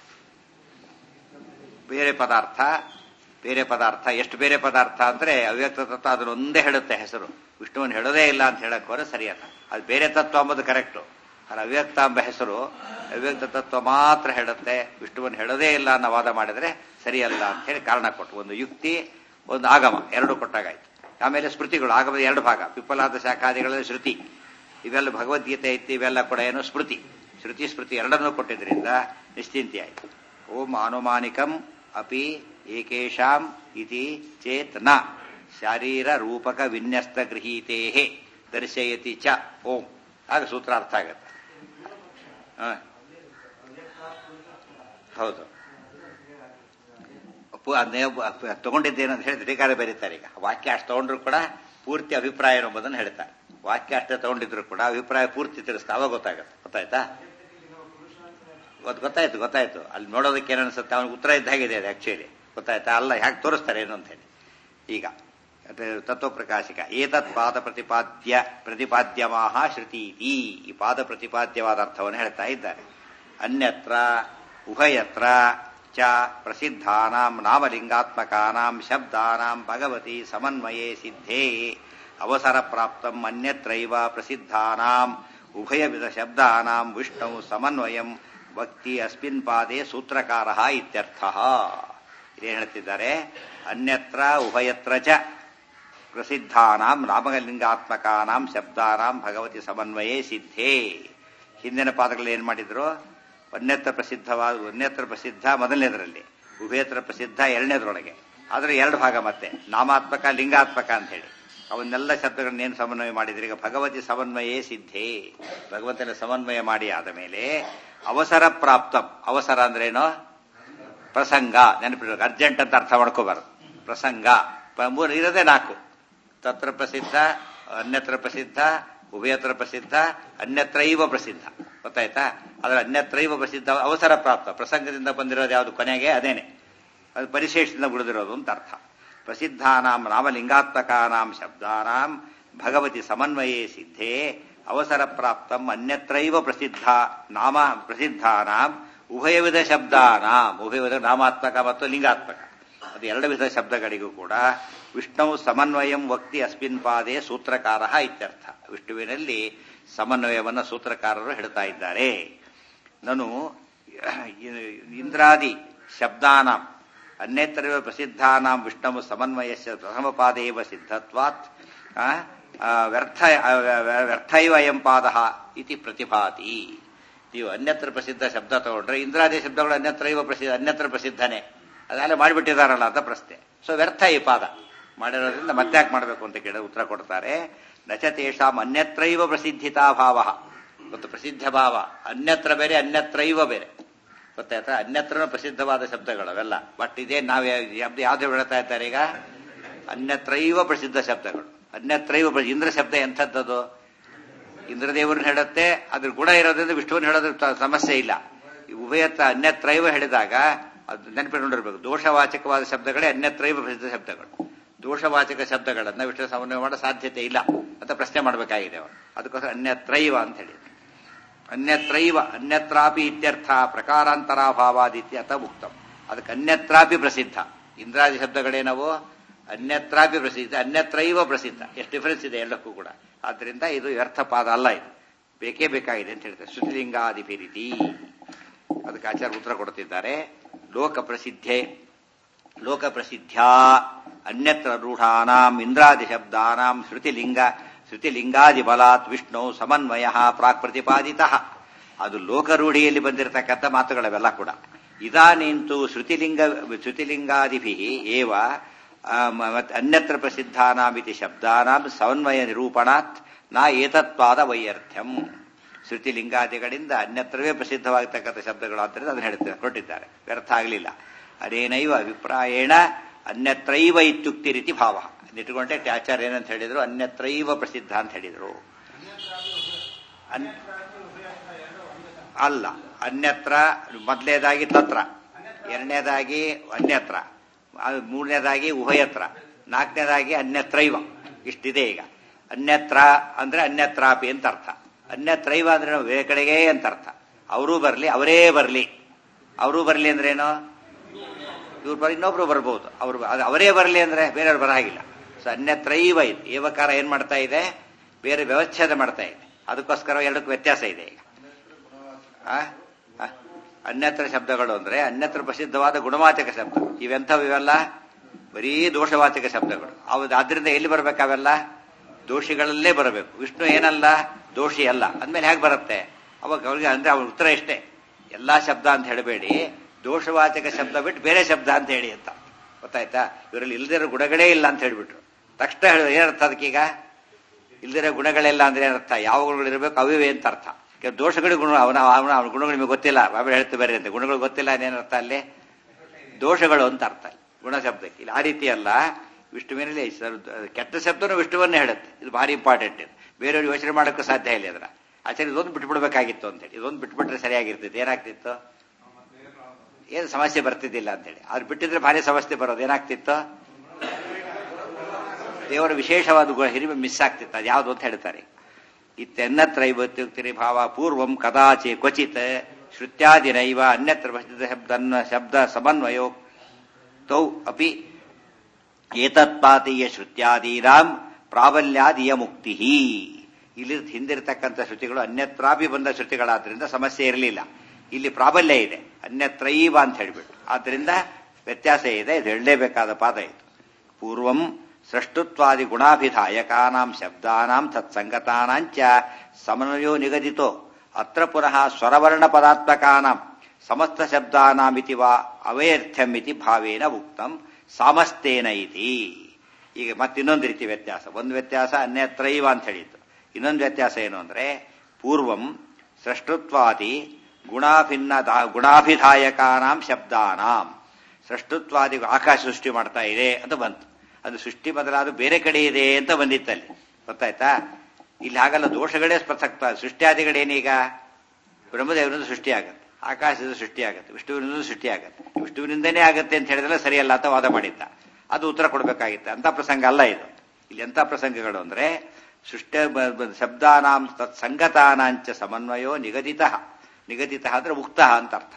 ಬೇರೆ ಪದಾರ್ಥ. ಬೇರೆ ಪದಾರ್ಥ ಎಷ್ಟು ಬೇರೆ ಪದಾರ್ಥ ಅಂದ್ರೆ ಅವ್ಯಕ್ತ ತತ್ವ ಅದನ್ನೊಂದೇ ಹೇಳುತ್ತೆ ಹೆಸರು. ವಿಷ್ಣುವನ್ನು ಹೇಳೋದೇ ಇಲ್ಲ ಅಂತ ಹೇಳಕ್ ಹೋದ್ರೆ ಸರಿಯಲ್ಲ. ಅದು ಬೇರೆ ತತ್ವ ಅಂಬುದು ಕರೆಕ್ಟು. ಅದು ಅವ್ಯಕ್ತ ಎಂಬ ಹೆಸರು ಅವ್ಯಕ್ತ ತತ್ವ ಮಾತ್ರ ಹೇಳುತ್ತೆ, ವಿಷ್ಣುವನ್ನು ಹೇಳೋದೇ ಇಲ್ಲ ಅನ್ನೋ ವಾದ ಮಾಡಿದ್ರೆ ಸರಿಯಲ್ಲ ಅಂತ ಹೇಳಿ ಕಾರಣ ಕೊಟ್ಟು, ಒಂದು ಯುಕ್ತಿ ಒಂದು ಆಗಮ ಎರಡು ಕೊಟ್ಟಾಗಾಯ್ತು. ಆಮೇಲೆ ಸ್ಮೃತಿಗಳು, ಆಗಮದ ಎರಡು ಭಾಗ, ಪಿಪ್ಪಲಾದ ಶಾಖಾದಿಗಳಲ್ಲಿ ಶ್ರುತಿ, ಇವೆಲ್ಲ ಭಗವದ್ಗೀತೆ ಐತಿ, ಇವೆಲ್ಲ ಕೂಡ ಏನು ಸ್ಮೃತಿ. ಶ್ರುತಿ ಸ್ಮೃತಿ ಎರಡನ್ನೂ ಕೊಟ್ಟಿದ್ರಿಂದ ನಿಶ್ಚಿಂತೆ ಆಯ್ತು. ಓಂ ಅನುಮಾನಿಕಂ ಅಪಿ ಏಕೇಶಾಂ ಇತಿ ಚೇತ್ ನ ಶಾರೀರ ರೂಪಕ ವಿನ್ಯಸ್ತ ಗೃಹೀತೇ ದರ್ಶಯತಿ ಚ ಓಂ. ಆಗ ಸೂತ್ರ ಅರ್ಥ ಆಗತ್ತೆ. ಹೌದು, ತಗೊಂಡಿದ್ದೇನಂತ ಹೇಳಿದ್ರೆ ಬೇಕಾದ್ರೆ ಬರೀತಾರೆ. ಈಗ ವಾಕ್ಯ ಅಷ್ಟು ತಗೊಂಡ್ರು ಕೂಡ ಪೂರ್ತಿ ಅಭಿಪ್ರಾಯ ಎಂಬುದನ್ನು ಹೇಳ್ತಾರೆ. ವಾಕ್ಯ ಅಷ್ಟೇ ತಗೊಂಡಿದ್ರು ಕೂಡ ಅಭಿಪ್ರಾಯ ಪೂರ್ತಿ ತಿಳಿಸ್ತಾ ಅವಾಗ ಗೊತ್ತಾಗತ್ತೆ. ಗೊತ್ತಾಯ್ತಾ? ಗೊತ್ತಾಯ್ತು ಗೊತ್ತಾಯ್ತು ಅಲ್ಲಿ ನೋಡೋದಕ್ಕೆ ಏನನ್ಸುತ್ತೆ, ಅವನಿಗೆ ಉತ್ತರ ಇದ್ದಾಗಿದೆ ಅದು ಆಕ್ಚುಲಿ. ಗೊತ್ತಾಯ್ತಾ? ಅಲ್ಲ ಹೇಗೆ ತೋರಿಸ್ತಾರೆ ಏನು ಅಂತ ಹೇಳಿ. ಈಗ ತತ್ವಪ್ರಕಾಶಿಕ ಏತತ್ ಪಾದ ಪ್ರತಿಪಾದ್ಯ ಪ್ರತಿಪಾದ್ಯಮಾಹ ಶ್ರುತೀತಿ, ಈ ಪಾದ ಪ್ರತಿಪಾದ್ಯವಾದ ಅರ್ಥವನ್ನು ಹೇಳ್ತಾ ಇದ್ದಾರೆ. ಅನ್ಯತ್ರ ಉಭಯತ್ರ ಚ ಪ್ರಸಿದ್ಧಾನಾಂ ನಾಮಲಿಂಗಾತ್ಮಕಾನಾಂ ಶಬ್ದಾನಾಂ ಭಗವತಿ ಸಮನ್ವಯೇ ಸಿದ್ಧೇ ಅವಸರ ಪ್ರಾಪ್ತಂ ಅನ್ಯತ್ರೈವ ಪ್ರಸಿದ್ಧಾನಾಂ ಉಭಯವಿಧ ಶಬ್ದಾನಾಂ ವಿಷ್ಣು ಸಮನ್ವಯಂ ಭಕ್ತಿ ಅಸ್ಮಿನ್ ಪಾದೇ ಸೂತ್ರಕಾರ ಇತ್ಯರ್ಥ. ಇದೇನು ಹೇಳ್ತಿದ್ದಾರೆ? ಅನ್ಯತ್ರ ಉಭಯತ್ರ ಚ ಪ್ರಸಿದ್ಧಾನಾಂ ನಾಮಲಿಂಗಾತ್ಮಕಾನಾಂ ಶಬ್ದಾನಾಂ ಭಗವತಿ ಸಮನ್ವಯೇ ಸಿದ್ಧೇ. ಹಿಂದಿನ ಪಾದಗಳಲ್ಲಿ ಏನ್ ಮಾಡಿದ್ರು? ಅನ್ಯತ್ರ ಪ್ರಸಿದ್ಧವಾದ ಅನ್ಯತ್ರ ಪ್ರಸಿದ್ಧ ಮೊದಲನೇದರಲ್ಲಿ, ಉಭಯತ್ರ ಪ್ರಸಿದ್ಧ ಎರಡನೇದ್ರೊಳಗೆ. ಆದ್ರೆ ಎರಡು ಭಾಗ ಮತ್ತೆ ನಾಮಾತ್ಮಕ ಲಿಂಗಾತ್ಮಕ ಅಂತ ಹೇಳಿ ಅವನ್ನೆಲ್ಲ ಶಬ್ದಗಳನ್ನೇನು ಸಮನ್ವಯ ಮಾಡಿದ್ರೆ ಈಗ ಭಗವತಿ ಸಮನ್ವಯೇ ಸಿದ್ಧೇ, ಭಗವಂತನ ಸಮನ್ವಯ ಮಾಡಿ ಆದ ಮೇಲೆ ಅವಸರ ಪ್ರಾಪ್ತಂ. ಅವಸರ ಅಂದ್ರೇನೋ ಪ್ರಸಂಗ, ನೆನಪಿಡಬೇಕು. ಅರ್ಜೆಂಟ್ ಅಂತ ಅರ್ಥ ಮಾಡ್ಕೋಬಾರದು. ಪ್ರಸಂಗ ಮೂರು ಇರೋದೇ ನಾಲ್ಕು. ತತ್ರ ಪ್ರಸಿದ್ಧ, ಅನ್ಯತ್ರ ಪ್ರಸಿದ್ಧ, ಉಭಯತ್ರ ಪ್ರಸಿದ್ಧ, ಅನ್ಯತ್ರೈವ ಪ್ರಸಿದ್ಧ. ಗೊತ್ತಾಯ್ತಾ? ಆದ್ರೆ ಅನ್ಯತ್ರೈವ ಪ್ರಸಿದ್ಧ ಅವಸರ ಪ್ರಾಪ್ತ, ಪ್ರಸಂಗದಿಂದ ಬಂದಿರೋದು ಯಾವುದು ಕೊನೆಗೆ ಅದೇನೆ, ಅದು ಪರಿಶೇಷದಿಂದ ಉಳಿದಿರೋದು ಅಂತ ಅರ್ಥ. ಪ್ರಸಿದ್ಧಾನಾಂ ನಾಮಲಿಂಗಾತ್ಮಕಾನಾಂ ಶಬ್ದಾನಾಂ ಭಗವತಿ ಸಮನ್ವಯೇ ಸಿದ್ಧೇ ಅವಸರ ಪ್ರಾಪ್ತಂ ಅನ್ಯತ್ರೈವ ಪ್ರಸಿದ್ಧ ನಾಮ ಪ್ರಸಿದ್ಧಾನಾಂ ಉಭಯವಿಧ ಶಬ್ದಾನಾಂ, ಉಭಯವಿಧ ನಾಮಾತ್ಮಕ ಮತ್ತು ಲಿಂಗಾತ್ಮಕ, ಅದು ಎರಡು ವಿಧ ಶಬ್ದಗಳಿಗೂ ಕೂಡ ವಿಷ್ಣು ಸಮನ್ವಯಂ ವಕ್ತಿ ಅಸ್ಮಿನ್ ಪಾದೇ ಸೂತ್ರಕಾರ ಇತ್ಯರ್ಥ. ವಿಷ್ಣುವಿನಲ್ಲಿ ಸಮನ್ವಯವನ್ನು ಸೂತ್ರಕಾರರು ಹೇಳ್ತಾ ಇದ್ದಾರೆ. ನಾನು ಇಂದ್ರಾದಿ ಶಬ್ದಾನಾಂ ಅನ್ಯತ್ರೈವ ಪ್ರಸಿದ್ಧಾನಾಂ ವಿಷ್ಣು ಸಮನ್ವಯಸ್ಯ ಪ್ರಥಮ ಪಾದೇವ ಸಿದ್ಧತ್ವಾತ್ ವ್ಯರ್ಥ ವ್ಯರ್ಥೈವ ಅಯಂ ಪಾದಃ ಇತಿ ಪ್ರತಿಭಾತಿ. ನೀವು ಅನ್ಯತ್ರ ಪ್ರಸಿದ್ಧ ಶಬ್ದ ತಗೊಂಡ್ರೆ ಇಂದ್ರಾದಿ ಶಬ್ದಗಳು ಅನ್ಯತ್ರೈವ ಪ್ರಸಿದ್ಧ, ಅನ್ಯತ್ರ ಪ್ರಸಿದ್ಧನೇ, ಅದೆಲ್ಲ ಮಾಡಿಬಿಟ್ಟಿದಾರಲ್ಲ ಅಂತ ಪ್ರಶ್ನೆ. ಸೊ ವ್ಯರ್ಥ ಈ ಪಾದ ಮಾಡಿರೋದ್ರಿಂದ ಮತ್ತ್ಯಾಕೆ ಮಾಡಬೇಕು ಅಂತ ಕೇಳಿದ್ರೆ ಉತ್ತರ ಕೊಡ್ತಾರೆ. ನಚತೇಷಾಂ ಅನ್ಯತ್ರೈವ ಪ್ರಸಿದ್ಧಿತಾ ಭಾವ. ಮತ್ತು ಪ್ರಸಿದ್ಧ ಭಾವ ಅನ್ಯತ್ರ ಬೇರೆ, ಅನ್ಯತ್ರೈವ ಬೇರೆ. ಗೊತ್ತಾಯ್ತಾ? ಅನ್ಯತ್ರ ಪ್ರಸಿದ್ಧವಾದ ಶಬ್ದಗಳು ಅವೆಲ್ಲ. ಬಟ್ ಇದೇ ನಾವು ಯಾವ್ದು ಹೇಳ್ತಾ ಇದ್ದಾರೆ ಈಗ? ಅನ್ಯತ್ರೈವ ಪ್ರಸಿದ್ಧ ಶಬ್ದಗಳು. ಅನ್ಯತ್ರೈವ ಇಂದ್ರ ಶಬ್ದ ಎಂಥದ್ದದು? ಇಂದ್ರದೇವರನ್ನ ಹೇಳುತ್ತೆ, ಅದ್ರ ಗುಣ ಇರೋದ್ರಿಂದ ವಿಷ್ಣುವನ್ನು ಹೇಳೋದ್ರ ಸಮಸ್ಯೆ ಇಲ್ಲ. ಉಭಯತ್ರ ಅನ್ಯತ್ರೈವ ಹೇಳಿದಾಗ ಅದು ನೆನಪಿಕೊಂಡಿರ್ಬೇಕು. ದೋಷವಾಚಕವಾದ ಶಬ್ದಗಳೇ ಅನ್ಯತ್ರೈವ ಪ್ರಸಿದ್ಧ ಶಬ್ದಗಳು. ದೋಷವಾಚಕ ಶಬ್ದಗಳನ್ನ ವಿಷ್ಣು ಸಮನ್ವಯ ಮಾಡೋ ಸಾಧ್ಯತೆ ಇಲ್ಲ ಅಂತ ಪ್ರಶ್ನೆ ಮಾಡಬೇಕಾಗಿದೆ ಅವರು. ಅದಕ್ಕೋಸ್ಕರ ಅನ್ಯತ್ರೈವ ಅಂತ ಹೇಳಿ. ಅನ್ಯತ್ರೈವ ಅನ್ಯತ್ರಾಪಿ ಇತ್ಯರ್ಥ ಪ್ರಕಾರಾಂತರಾಭಾವಾದಿತ್ಯರ್ಥ ಉಕ್ತಂ. ಅದಕ್ಕೆ ಅನ್ಯತ್ರಾಪಿ ಪ್ರಸಿದ್ಧ, ಇಂದ್ರಾದಿ ಶಬ್ದಗಳೇನವು ಅನ್ಯತ್ರಾಪಿ ಪ್ರಸಿದ್ಧ, ಅನ್ಯತ್ರೈವ ಪ್ರಸಿದ್ಧ. ಎಷ್ಟು ಡಿಫರೆನ್ಸ್ ಇದೆ ಎಲ್ಲಕ್ಕೂ ಕೂಡ. ಆದ್ರಿಂದ ಇದು ವ್ಯರ್ಥಪಾದ ಅಲ್ಲ, ಇದು ಬೇಕೇ ಬೇಕಾಗಿದೆ ಅಂತ ಹೇಳ್ತಾರೆ. ಶ್ರುತಿಲಿಂಗಾದಿಭಿರಿತಿ. ಅದಕ್ಕೆ ಆಚಾರ್ಯ ಉತ್ತರ ಕೊಡ್ತಿದ್ದಾರೆ. ಲೋಕ ಪ್ರಸಿದ್ಧೆ ಲೋಕ ಪ್ರಸಿದ್ಧ್ಯಾ ಅನ್ಯತ್ರ ರೂಢಾನಾಂ ಇಂದ್ರಾದಿ ಶಬ್ದಾನಾಂ ಶ್ರುತಿಲಿಂಗ ಶ್ರುತಿಲಿಂಗಾದಿ ಬಲಾತ್ ವಿಷ್ಣು ಸಮನ್ವಯ ಪ್ರಾಕ್ ಪ್ರತಿಪಾದಿತ. ಅದು ಲೋಕರೂಢಿಯಲ್ಲಿ ಬಂದಿರತಕ್ಕಂಥ ಮಾತುಗಳವೆಲ್ಲ ಕೂಡ. ಇದಾನೀಂತು ಶ್ರುತಿಲಿಂಗ ಶ್ರುತಿಲಿಂಗಾದಿಭಿ ಏವ ಅನ್ಯತ್ರ ಪ್ರಸಿದ್ಧಾನಾಮಿತಿ ಶಬ್ದಾನಾಂ ಸಮನ್ವಯ ನಿರೂಪಣಾತ್ ನಾ ಏತತ್ವಾದ ವೈಯರ್ಥ್ಯಂ. ಶ್ರುತಿಲಿಂಗಾದಿಗಳಿಂದ ಅನ್ಯತ್ರವೇ ಪ್ರಸಿದ್ಧವಾಗತಕ್ಕಂಥ ಶಬ್ದಗಳು ಆದ್ದರಿಂದ ಅದನ್ನು ಹೇಳ್ತಾರೆ ಕೊಟ್ಟಿದ್ದಾರೆ, ವ್ಯರ್ಥ ಆಗಲಿಲ್ಲ. ಅದೇನೈವ ಅಭಿಪ್ರಾಯೇಣ ಅನ್ಯತ್ರೈವ ಇತ್ಯುಕ್ತಿ ರೀತಿ ಭಾವ. ನಿಟ್ಟುಕೊಂಡೆ ಆಚಾರ್ಯ ಏನಂತ ಹೇಳಿದ್ರು, ಅನ್ಯತ್ರೈವ ಪ್ರಸಿದ್ಧ ಅಂತ ಹೇಳಿದ್ರು. ಅಲ್ಲ, ಅನ್ಯತ್ರ ಮೊದಲನೇದಾಗಿ ತತ್ರ, ಎರಡನೇದಾಗಿ ಅನ್ಯತ್ರ, ಮೂರನೇದಾಗಿ ಉಭಯತ್ರ, ನಾಲ್ಕನೇದಾಗಿ ಅನ್ಯತ್ರೈವ. ಇಷ್ಟಿದೆ ಈಗ. ಅನ್ಯತ್ರ ಅಂದ್ರೆ ಅನ್ಯತ್ರಾಪಿ ಅಂತ ಅರ್ಥ. ಅನ್ಯತ್ರೈವ ಅಂದ್ರೆ ಬೇರೆ ಕಡೆಗೆ ಅಂತ ಅರ್ಥ. ಅವರೂ ಬರಲಿ, ಅವರೇ ಬರಲಿ. ಅವರೂ ಬರಲಿ ಅಂದ್ರೇನು, ಇವ್ರು ಬರ ಇನ್ನೊಬ್ರು ಬರ್ಬೋದು, ಅವ್ರು ಅವರೇ ಬರಲಿ ಅಂದ್ರೆ ಬೇರೆಯವ್ರು ಬರ ಹಾಗಿಲ್ಲ. ಸೊ ಅನ್ಯತ್ರೈವ ಇದೆ. ಏವಕಾರ ಏನ್ ಮಾಡ್ತಾ ಇದೆ, ಬೇರೆ ವ್ಯವಚ್ಛೇದ ಮಾಡ್ತಾ ಇದೆ. ಅದಕ್ಕೋಸ್ಕರ ಎರಡಕ್ಕೂ ವ್ಯತ್ಯಾಸ ಇದೆ ಈಗ. ಅನ್ಯತ್ರ ಶಬ್ದಗಳು ಅಂದ್ರೆ ಅನ್ಯತ್ರ ಪ್ರಸಿದ್ಧವಾದ ಗುಣವಾಚಕ ಶಬ್ದ. ಇವೆಂಥವು ಇವೆಲ್ಲ ಬರೀ ದೋಷವಾಚಕ ಶಬ್ದಗಳು. ಅವು ಆದ್ರಿಂದ ಎಲ್ಲಿ ಬರ್ಬೇಕು, ಅವೆಲ್ಲ ದೋಷಿಗಳಲ್ಲೇ ಬರಬೇಕು. ವಿಷ್ಣು ಏನಲ್ಲ, ದೋಷಿ ಅಲ್ಲ ಅಂದ್ಮೇಲೆ ಹೇಗೆ ಬರುತ್ತೆ ಅವಾಗ ಅವ್ರಿಗೆ? ಅಂದ್ರೆ ಅವ್ರ ಉತ್ತರ ಇಷ್ಟೇ, ಎಲ್ಲಾ ಶಬ್ದ ಅಂತ ಹೇಳಬೇಡಿ, ದೋಷವಾಚಕ ಶಬ್ದ ಬಿಟ್ಟು ಬೇರೆ ಶಬ್ದ ಅಂತ ಹೇಳಿ ಅಂತ. ಗೊತ್ತಾಯ್ತಾ? ಇವರಲ್ಲಿ ಇಲ್ದಿರೋ ಗುಣಗಳೇ ಇಲ್ಲ ಅಂತ ಹೇಳ್ಬಿಟ್ರು. ತಕ್ಷಣ ಹೇಳಿದ್ರೆ ಏನರ್ಥ ಅದಕ್ಕೀಗ? ಇಲ್ದಿರೋ ಗುಣಗಳೆಲ್ಲ ಅಂದ್ರೆ ಏನರ್ಥ? ಯಾವ ಗುಣಗಳು ಇರಬೇಕು ಅವಿವೆ ಅಂತ ಅರ್ಥ. ದೋಷಗಳಿಗೆ ಗುಣ ಅವನ ಅವನ ಅವನ ಗುಣಗಳು ನಿಮಗೆ ಗೊತ್ತಿಲ್ಲ, ಬಾಬೆ ಹೇಳ್ತು ಬೇರೆ ಅಂತ. ಗುಣಗಳು ಗೊತ್ತಿಲ್ಲ ಅದೇನರ್ಥ ಅಲ್ಲಿ? ದೋಷಗಳು ಅಂತ ಅರ್ಥ ಗುಣ ಶಬ್ದಕ್ಕೆ. ಇಲ್ಲಿ ಆ ರೀತಿ ಅಲ್ಲ. ವಿಷ್ಣುವಿನಲ್ಲಿ ಕೆಟ್ಟ ಶಬ್ದನೂ ವಿಷ್ಣುವನ್ನೇ ಹೇಳುತ್ತೆ. ಇದು ಭಾರಿ ಇಂಪಾರ್ಟೆಂಟ್. ಇದು ಬೇರೆಯವ್ರು ಯೋಚನೆ ಮಾಡೋಕ್ಕೂ ಸಾಧ್ಯ ಇಲ್ಲ. ಅದರ ಆಚಾರ್ಯ ಇದೊಂದು ಬಿಟ್ಬಿಡ್ಬೇಕಾಗಿತ್ತು ಅಂತೇಳಿ, ಇದೊಂದು ಬಿಟ್ಬಿಟ್ರೆ ಸರಿಯಾಗಿರ್ತಿತ್ತು. ಏನಾಗ್ತಿತ್ತು? ಏನು ಸಮಸ್ಯೆ ಬರ್ತಿದ್ದಿಲ್ಲ ಅಂತೇಳಿ. ಅದ್ರ ಬಿಟ್ಟಿದ್ರೆ ಭಾರಿ ಸಮಸ್ಯೆ ಬರೋದು. ಏನಾಗ್ತಿತ್ತು? ದೇವರ ವಿಶೇಷವಾದ ಗುಣ ಹಿರಿಮೆ ಮಿಸ್ ಆಗ್ತಿತ್ತು. ಅದು ಯಾವುದು ಅಂತ ಹೇಳ್ತಾರೆ. ಇತ್ಯನ್ನತ್ರೈವತ್ಯುಕ್ತಿ ಭಾವ ಪೂರ್ವಂ ಕದಾಚಿ ಕ್ವಚಿತ್ ಶ್ರುತ್ಯಾದಿನೈವ ಅನ್ಯತ್ರ ಪ್ರಸಿದ್ಧ ಶಬ್ದ ಶಬ್ದ ಸಮನ್ವಯೋ ತೌ ಅಪಿ ಏತತ್ಪಾತೀಯ ಶ್ರುತ್ಯಾದೀನಾಂ ಪ್ರಾಬಲ್ಯಾದಿಯ ಮುಕ್ತಿ. ಇಲ್ಲಿ ಹಿಂದಿರತಕ್ಕಂಥ ಶ್ರುತಿಗಳು ಅನ್ಯತ್ರಾಪಿ ಬಂದ ಶ್ರುತಿಗಳಾದ್ರಿಂದ ಸಮಸ್ಯೆ ಇರಲಿಲ್ಲ. ಇಲ್ಲಿ ಪ್ರಾಬಲ್ಯ ಇದೆ, ಅನ್ಯತ್ರೈವ ಅಂತ ಹೇಳಿಬಿಟ್ಟು. ಆದ್ರಿಂದ ವ್ಯತ್ಯಾಸ ಇದೆ. ಇದು ಹೇಳಲೇಬೇಕಾದ ಪಾದ ಇದು. ಪೂರ್ವಂ ಸೃಷ್ಟುತ್ವಾದಿ ಗುಣಾಭಿಧಾಯಕಾನಾಂ ಶಬ್ದಾನಾಂ ತತ್ಸಂಗತಾನಾಂಚ ಸಮನ್ವಯೋ ನಿಗದಿತೋ ಅತ್ರ ಪುನಃ ಸ್ವರವರ್ಣ ಪದಾತ್ಮಕಾನಾಂ ಸಮಸ್ತ ಶಬ್ದಾನಾಮಿತಿ ವಾ ಅವೈರ್ಥ್ಯಮಿತಿ ಭಾವೇನ ಉಕ್ತಂ ಸಾಮಸ್ತೇನ ಇತಿ. ಈಗ ಮತ್ತಿನ್ನೊಂದು ರೀತಿ ವ್ಯತ್ಯಾಸ. ಒಂದು ವ್ಯತ್ಯಾಸ ಅನ್ಯತ್ರೈವ ಅಂತ ಹೇಳಿದ್ದು. ಇನ್ನೊಂದು ವ್ಯತ್ಯಾಸ ಏನು ಅಂದ್ರೆ, ಪೂರ್ವಂ ಸೃಷ್ಟುತ್ವಾದಿ ಗುಣಾಭಿನ್ನ ಗುಣಾಭಿಧಾಯಕಾನಾಂ ಶಬ್ದಾನಾಂ. ಸೃಷ್ಟುತ್ವಾದಿ ಆಕಾಶ ಸೃಷ್ಟಿ ಮಾಡ್ತಾ ಇದೆ ಅಂತ ಬಂತು. ಅದು ಸೃಷ್ಟಿ ಬದಲಾದ ಬೇರೆ ಕಡೆ ಇದೆ ಅಂತ ಬಂದಿತ್ತಲ್ಲಿ. ಗೊತ್ತಾಯ್ತಾ? ಇಲ್ಲಿ ಹಾಗಲ್ಲ, ದೋಷಗಳೇ ಪ್ರಸಕ್ತ. ಸೃಷ್ಟಿಯಾದಿಗಳೇನೀಗ ಬ್ರಹ್ಮದೇವರಿಂದ ಸೃಷ್ಟಿ ಆಗತ್ತೆ, ಆಕಾಶದಿಂದ ಸೃಷ್ಟಿ ಆಗತ್ತೆ, ವಿಷ್ಣುವಿನಿಂದ ಸೃಷ್ಟಿ ಆಗತ್ತೆ. ವಿಷ್ಣುವಿನಿಂದನೇ ಆಗತ್ತೆ ಅಂತ ಹೇಳಿದ್ರೆ ಸರಿಯಲ್ಲ ಅಂತ ವಾದ ಮಾಡಿದ್ದ. ಅದು ಉತ್ತರ ಕೊಡಬೇಕಾಗಿತ್ತು. ಅಂತ ಪ್ರಸಂಗ ಅಲ್ಲ ಇದು. ಇಲ್ಲಿ ಎಂತ ಪ್ರಸಂಗಗಳು ಅಂದ್ರೆ, ಸೃಷ್ಟ ಶಬ್ದಾನಾಂ ತತ್ಸಂಗತಾನಾಂಚ ಸಮನ್ವಯೋ ನಿಗದಿತ. ನಿಗದಿತ ಅಂದ್ರೆ ಮುಕ್ತ ಅಂತ ಅರ್ಥ.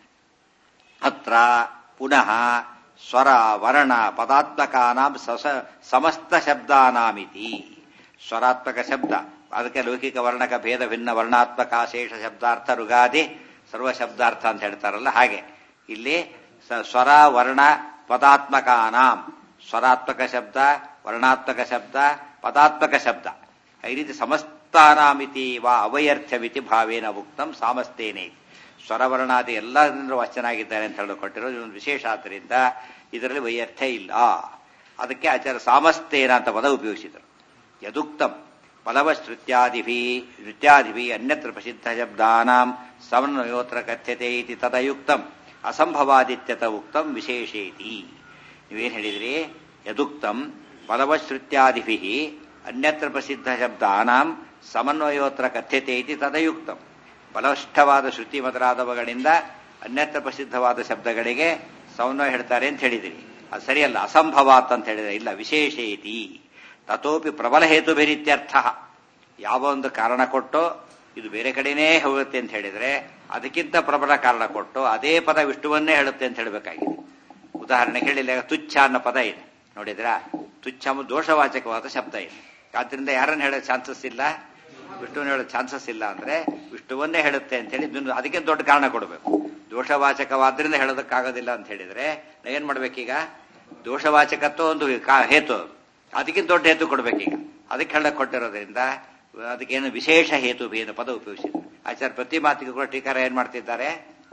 ಅತ್ರ ಪುನಃ ಸ್ವರ ವರ್ಣ ಪದಾತ್ಮಕಾನಾಂ ಸಮಸ್ತ ಶಬ್ದಾನಾಮಿತಿ. ಸ್ವರಾತ್ಮಕ ಶಬ್ದ, ಅದಕ್ಕೆ ಲೌಕಿಕ ವರ್ಣಕ ಭೇದ ಭಿನ್ನ ವರ್ಣಾತ್ಮಕ ಶೇಷ ಶಬ್ದಾರ್ಥ ಋಗಾದಿ ಸರ್ವ ಶಬ್ದಾರ್ಥ ಅಂತ ಹೇಳ್ತಾರಲ್ಲ ಹಾಗೆ ಇಲ್ಲಿ ಸ್ವರ ವರ್ಣ ಪದಾತ್ಮಕಾನಾಂ. ಸ್ವರಾತ್ಮಕ ಶಬ್ದ, ವರ್ಣಾತ್ಮಕ ಶಬ್ದ, ಪದಾತ್ಮಕ ಶಬ್ದ, ಈ ರೀತಿ ಸಮಸ್ತಾನಾಮಿತಿ ವಾ ಅವೈರ್ಥ್ಯಮಿತಿ ಭಾವೇನ ಉಕ್ತಂ ಸಾಮಸ್ತೇನೆ. ಸ್ವರವರ್ಣಾದಿ ಎಲ್ಲರಿಂದ ವಚನಾಗಿದ್ದಾರೆ ಅಂತ ಹೇಳಿ ಕೊಟ್ಟಿರೋದು ಇದೊಂದು ವಿಶೇಷ. ಆದ್ದರಿಂದ ಇದರಲ್ಲಿ ವೈಯರ್ಥ್ಯ ಇಲ್ಲ. ಅದಕ್ಕೆ ಆಚಾರ್ಯ ಸಾಮಸ್ತೇನ ಅಂತ ಪದ ಉಪಯೋಗಿಸಿದರು. ಯದುಕ್ತಂ ಬಲವಶ್ರುತ್ಯಾದಿಭಿ ನೃತ್ಯಾದಿಭಿ ಅನ್ಯತ್ರ ಪ್ರಸಿದ್ಧ ಶಬ್ದಾನಾಂ ಸಮನ್ವಯೋತ್ರ ಕಥ್ಯತೆ ಇತಿ ತದಯುಕ್ತಂ ಅಸಂಭವಾದಿತ್ಯತ ಉಕ್ತಂ ವಿಶೇಷೇತಿ. ನೀವೇನು ಹೇಳಿದ್ರಿ? ಯದುಕ್ತಂ ಬಲವಶ್ರುತ್ಯಾದಿಭಿ ಅನ್ಯತ್ರ ಪ್ರಸಿದ್ಧ ಶಬ್ದಾನಾಂ ಸಮನ್ವಯೋತ್ರ ಕಥ್ಯತೆ ಇತಿ ತದಯುಕ್ತಂ. ಬಲಷ್ಠವಾದ ಶ್ರುತಿ ಮೊದಲಾದವುಗಳಿಂದ ಅನ್ಯತ್ರ ಪ್ರಸಿದ್ಧವಾದ ಶಬ್ದಗಳಿಗೆ ಸಮನ್ವಯ ಹೇಳ್ತಾರೆ ಅಂತ ಹೇಳಿದಿರಿ. ಅದು ಸರಿಯಲ್ಲ, ಅಸಂಭವಾತ್ ಅಂತ ಹೇಳಿದ್ರೆ. ಇಲ್ಲ, ವಿಶೇಷೇತಿ ತಥೋಪಿ ಪ್ರಬಲ ಹೇತುಭಿರಿತ್ಯರ್ಥ. ಯಾವ ಒಂದು ಕಾರಣ ಕೊಟ್ಟು ಇದು ಬೇರೆ ಕಡೆನೇ ಹೋಗುತ್ತೆ ಅಂತ ಹೇಳಿದ್ರೆ ಅದಕ್ಕಿಂತ ಪ್ರಬಲ ಕಾರಣ ಕೊಟ್ಟು ಅದೇ ಪದ ವಿಷ್ಣುವನ್ನೇ ಹೇಳುತ್ತೆ ಅಂತ ಹೇಳಬೇಕಾಗಿದೆ. ಉದಾಹರಣೆ ಹೇಳಿಲ್ಲ, ತುಚ್ಛ ಅನ್ನೋ ಪದ ಇದೆ ನೋಡಿದ್ರಾ, ತುಚ್ಛ ಎಂಬ ದೋಷವಾಚಕವಾದ ಶಬ್ದ ಇದೆ. ಆದ್ರಿಂದ ಯಾರನ್ನು ಹೇಳೋ ಚಾನ್ಸಸ್ ಇಲ್ಲ, ವಿಷ್ಣುವನ್ನ ಹೇಳೋ ಚಾನ್ಸಸ್ ಇಲ್ಲ ಅಂದ್ರೆ ವಿಷ್ಣುವನ್ನೇ ಹೇಳುತ್ತೆ ಅಂತ ಹೇಳಿ ಅದಕ್ಕೆ ದೊಡ್ಡ ಕಾರಣ ಕೊಡಬೇಕು. ದೋಷವಾಚಕವಾದ್ರಿಂದ ಹೇಳೋದಕ್ಕಾಗೋದಿಲ್ಲ ಅಂತ ಹೇಳಿದ್ರೆ ಏನ್ ಮಾಡ್ಬೇಕೀಗ? ದೋಷವಾಚಕತ್ವ ಒಂದು ಹೇತು, ಅದಕ್ಕಿಂತ ದೊಡ್ಡ ಹೇತು ಕೊಡ್ಬೇಕೀಗ. ಅದಕ್ಕೆ ಹೇಳಕ್ ಕೊಟ್ಟಿರೋದ್ರಿಂದ ಅದಕ್ಕೇನು ವಿಶೇಷ ಹೇತು ಭೇದ ಪದ ಉಪಯೋಗಿಸಿದ್ರು. ಆಚಾರ್ಯ ಪ್ರತಿ ಮಾತಿಗೂ ಕೂಡ ಟೀಕಾರ ಏನ್ ಮಾಡ್ತಿದ್ದಾರೆ?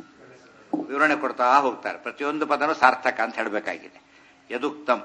ವಿವರಣೆ ಕೊಡ್ತಾ ಹೋಗ್ತಾರೆ. ಪ್ರತಿಯೊಂದು ಪದನೂ ಸಾರ್ಥಕ ಅಂತ ಹೇಳಬೇಕಾಗಿದೆ. ಯದುಕ್ತಂ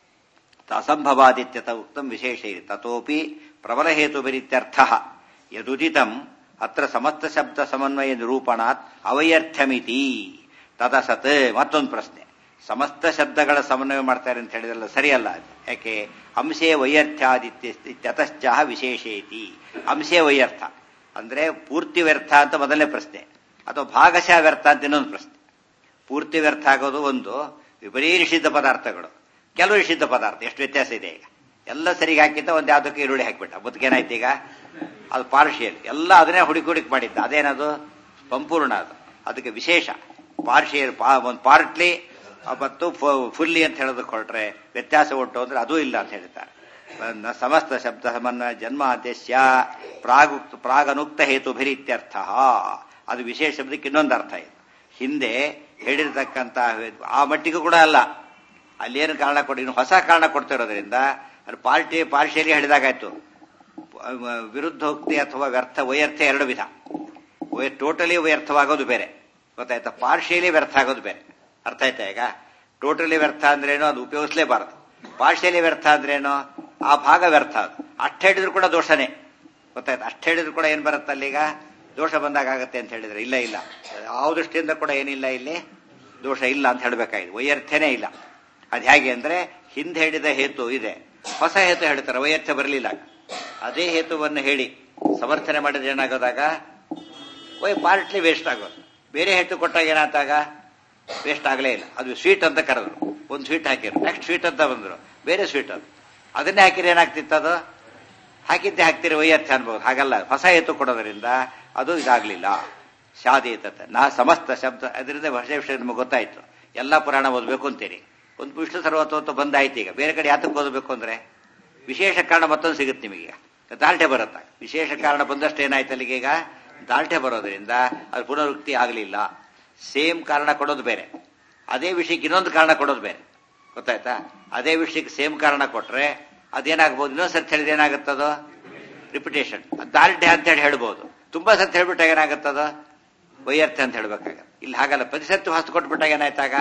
ಅಸಂಭವಾದಿತ್ಯತ ಉಕ್ತಂ ವಿಶೇಷ ತತೋಪಿ ಪ್ರಬಲ ಹೇತು ಬರಿತ್ಯರ್ಥ ಯದುದಿತಂ ಅತ್ರ ಸಮಸ್ತ ಶಬ್ದ ಸಮನ್ವಯ ನಿರೂಪಣಾತ್ ಅವೈರ್ಥಮಿತಿ ತದಸತ್. ಮತ್ತೊಂದು ಪ್ರಶ್ನೆ, ಸಮಸ್ತ ಶಬ್ದಗಳ ಸಮನ್ವಯ ಮಾಡ್ತಾರೆ ಅಂತ ಹೇಳಿದ್ರಲ್ಲ, ಸರಿಯಲ್ಲ. ಯಾಕೆ? ಅಂಶೇ ವೈಯರ್ಥ್ಯಾದಿತ್ಯತಶ್ಚ ವಿಶೇಷೇತಿ. ಅಂಶೇ ವೈಯರ್ಥ ಅಂದ್ರೆ ಪೂರ್ತಿ ವ್ಯರ್ಥ ಅಂತ ಮೊದಲನೇ ಪ್ರಶ್ನೆ, ಅಥವಾ ಭಾಗಶಃ ವ್ಯರ್ಥ ಅಂತ ಇನ್ನೊಂದು ಪ್ರಶ್ನೆ. ಪೂರ್ತಿ ವ್ಯರ್ಥ ಆಗೋದು ಒಂದು, ಬರೀ ನಿಷಿದ್ಧ ಪದಾರ್ಥಗಳು, ಕೆಲವು ನಿಷಿದ್ಧ ಪದಾರ್ಥ. ಎಷ್ಟು ವ್ಯತ್ಯಾಸ ಇದೆ ಈಗ? ಎಲ್ಲ ಸರಿಗೆ ಹಾಕಿದ್ದ ಒಂದು ಯಾವ್ದಕ್ಕೆ ಈರುಳ್ಳಿ ಹಾಕಿಬಿಟ್ಟ, ಬದುಕೇನಾಯ್ತು ಈಗ? ಅದು ಪಾರ್ಷಿಯಲ್, ಎಲ್ಲ ಅದನ್ನೇ ಹುಡುಕಿ ಹುಡುಕಿ ಮಾಡಿದ್ದ. ಅದೇನದು? ಸಂಪೂರ್ಣ. ಅದು ಅದಕ್ಕೆ ವಿಶೇಷ. ಪಾರ್ಷಿಯಲ್ ಒಂದು ಪಾರ್ಟ್ಲಿ ಮತ್ತು ಫುಲ್ಲಿ ಅಂತ ಹೇಳೋದಕ್ಕೆ ಹೊರಟ್ರೆ ವ್ಯತ್ಯಾಸ ಉಂಟು ಅಂದ್ರೆ ಅದೂ ಇಲ್ಲ ಅಂತ ಹೇಳ್ತಾರೆ. ಸಮಸ್ತ ಶಬ್ದ ಸಮನ್ವಯ ಜನ್ಮಾದ್ಯಸ್ಯ ಪ್ರಾಗುಕ್ತ ಪ್ರಾಗನುಕ್ತ ಹೇತುಭಿರಿತ್ಯರ್ಥ. ಅದು ವಿಶೇಷ ಶಬ್ದಕ್ಕೆ ಇನ್ನೊಂದು ಅರ್ಥ ಇದೆ. ಹಿಂದೆ ಹೇಳಿರ್ತಕ್ಕಂಥ ಆ ಮಟ್ಟಿಗೂ ಕೂಡ ಅಲ್ಲ, ಅಲ್ಲೇನು ಕಾರಣ ಕೊಡಿ, ಇನ್ನು ಹೊಸ ಕಾರಣ ಕೊಡ್ತಿರೋದ್ರಿಂದ ಅಲ್ಲಿ ಪಾರ್ಟಿ ಪಾರ್ಶಿಯಲಿ ಹೇಳಿದಾಗಾಯ್ತು. ವಿರುದ್ಧೋಕ್ತಿ ಅಥವಾ ವ್ಯರ್ಥ ವೈಯರ್ಥ್ಯ ಎರಡು ವಿಧ. ಟೋಟಲಿ ವ್ಯರ್ಥವಾಗೋದು ಬೇರೆ, ಗೊತ್ತಾಯ್ತಾ? ಪಾರ್ಶಿಯಲಿ ವ್ಯರ್ಥ ಆಗೋದು ಬೇರೆ. ಅರ್ಥ ಆಯ್ತಾ ಈಗ? ಟೋಟಲಿ ವ್ಯರ್ಥ ಅಂದ್ರೇನು, ಅದು ಉಪಯೋಗಿಸಲೇಬಾರದು. ಪಾರ್ಶಿಯಲಿ ವ್ಯರ್ಥ ಅಂದ್ರೇನು, ಆ ಭಾಗ ವ್ಯರ್ಥ. ಅದು ಅಷ್ಟು ಹೇಳಿದ್ರು ಕೂಡ ದೋಷನೇ, ಗೊತ್ತಾಯ್ತು? ಅಷ್ಟು ಹೇಳಿದ್ರು ಕೂಡ ಏನ್ ಬರುತ್ತೆ ಅಲ್ಲೀಗ? ದೋಷ ಬಂದಾಗ ಆಗತ್ತೆ ಅಂತ ಹೇಳಿದ್ರೆ ಇಲ್ಲ ಇಲ್ಲ, ಯಾವ ದೃಷ್ಟಿಯಿಂದ ಕೂಡ ಏನಿಲ್ಲ, ಇಲ್ಲಿ ದೋಷ ಇಲ್ಲ ಅಂತ ಹೇಳಬೇಕಾಗಿದೆ. ವೈಯರ್ಥ್ಯನೇ ಇಲ್ಲ. ಅದು ಹೇಗೆ ಅಂದ್ರೆ ಹಿಂದೆ ಹೇಳಿದ ಹೇತು ಇದೆ, ಹೊಸ ಹೇತು ಹೇಳ್ತಾರೆ, ವೈಯರ್ಥ್ಯ ಬರಲಿಲ್ಲ. ಅದೇ ಹೇತುವನ್ನು ಹೇಳಿ ಸಮರ್ಥನೆ ಮಾಡಿದ್ರೆ ಏನಾಗೋದಾಗ ವೈ ಪಾರ್ಟ್ಲಿ ವೇಸ್ಟ್ ಆಗೋದು. ಬೇರೆ ಹೇತು ಕೊಟ್ಟಾಗ ಏನಾದಾಗ ವೇಸ್ಟ್ ಆಗಲೇ ಇಲ್ಲ. ಅದು ಸ್ವೀಟ್ ಅಂತ ಕರೆದ್ರು, ಒಂದು ಸ್ವೀಟ್ ಹಾಕಿದ್ರು, ನೆಕ್ಸ್ಟ್ ಸ್ವೀಟ್ ಅಂತ ಬಂದ್ರು, ಬೇರೆ ಸ್ವೀಟ್ ಅದು. ಅದನ್ನೇ ಹಾಕಿದ್ರೆ ಏನಾಗ್ತಿತ್ತು? ಅದು ಹಾಕಿದ್ದೆ ಹಾಕ್ತಿರಿ ವೈಯರ್ಥ್ಯ ಅನ್ಬೋದು. ಹಾಗಲ್ಲ, ಹೊಸ ಹೇತು ಕೊಡೋದ್ರಿಂದ ಅದು ಇದಾಗ್ಲಿಲ್ಲ. ಶಾದೀತತೆ ನಾ ಸಮಸ್ತ ಶಬ್ದ. ಅದರಿಂದ ಹೊಸ ವಿಷಯ ನಿಮಗೆ ಗೊತ್ತಾಯ್ತು. ಎಲ್ಲಾ ಪುರಾಣ ಓದಬೇಕು ಅಂತೀರಿ, ಒಂದು ವಿಷ್ಣು ಸರ್ವತ್ವ ಬಂದಾಯ್ತು. ಈಗ ಬೇರೆ ಕಡೆ ಯಾತಕ್ಕೆ ಓದಬೇಕು ಅಂದ್ರೆ ವಿಶೇಷ ಕಾರಣ ಮತ್ತೊಂದು ಸಿಗುತ್ತೆ ನಿಮಗೆ, ದಾಲ್ಟೆ ಬರುತ್ತೆ. ವಿಶೇಷ ಕಾರಣ ಬಂದಷ್ಟು ಏನಾಯ್ತು ಅಲ್ಲಿಗೆ? ಈಗ ದಾಲ್ಟೆ ಬರೋದ್ರಿಂದ ಅದು ಪುನರುಕ್ತಿ ಆಗಲಿಲ್ಲ. ಸೇಮ್ ಕಾರಣ ಕೊಡೋದು ಬೇರೆ, ಅದೇ ವಿಷಯಕ್ಕೆ ಇನ್ನೊಂದು ಕಾರಣ ಕೊಡೋದು ಬೇರೆ, ಗೊತ್ತಾಯ್ತಾ? ಅದೇ ವಿಷಯಕ್ಕೆ ಸೇಮ್ ಕಾರಣ ಕೊಟ್ರೆ ಅದೇನಾಗ್ಬೋದು, ಇನ್ನೊಂದು ಸರ್ತಿ ಹೇಳಿದ್ರೆ ಏನಾಗುತ್ತದೋ ರಿಪಿಟೇಷನ್. ದಾಲ್ಟೆ ಅಂತ ಹೇಳಿ ಹೇಳ್ಬೋದು, ತುಂಬಾ ಸರ್ತಿ ಹೇಳ್ಬಿಟ್ಟಾಗ ಏನಾಗುತ್ತದೋ ವೈಯರ್ಥ್ಯ ಅಂತ ಹೇಳ್ಬೇಕಾಗ. ಇಲ್ಲಿ ಹಾಗಲ್ಲ, ಪ್ರತಿ ಸರ್ತಿ ಹೊಸ ಕೊಟ್ಬಿಟ್ಟಾಗ ಏನಾಯ್ತಾಗ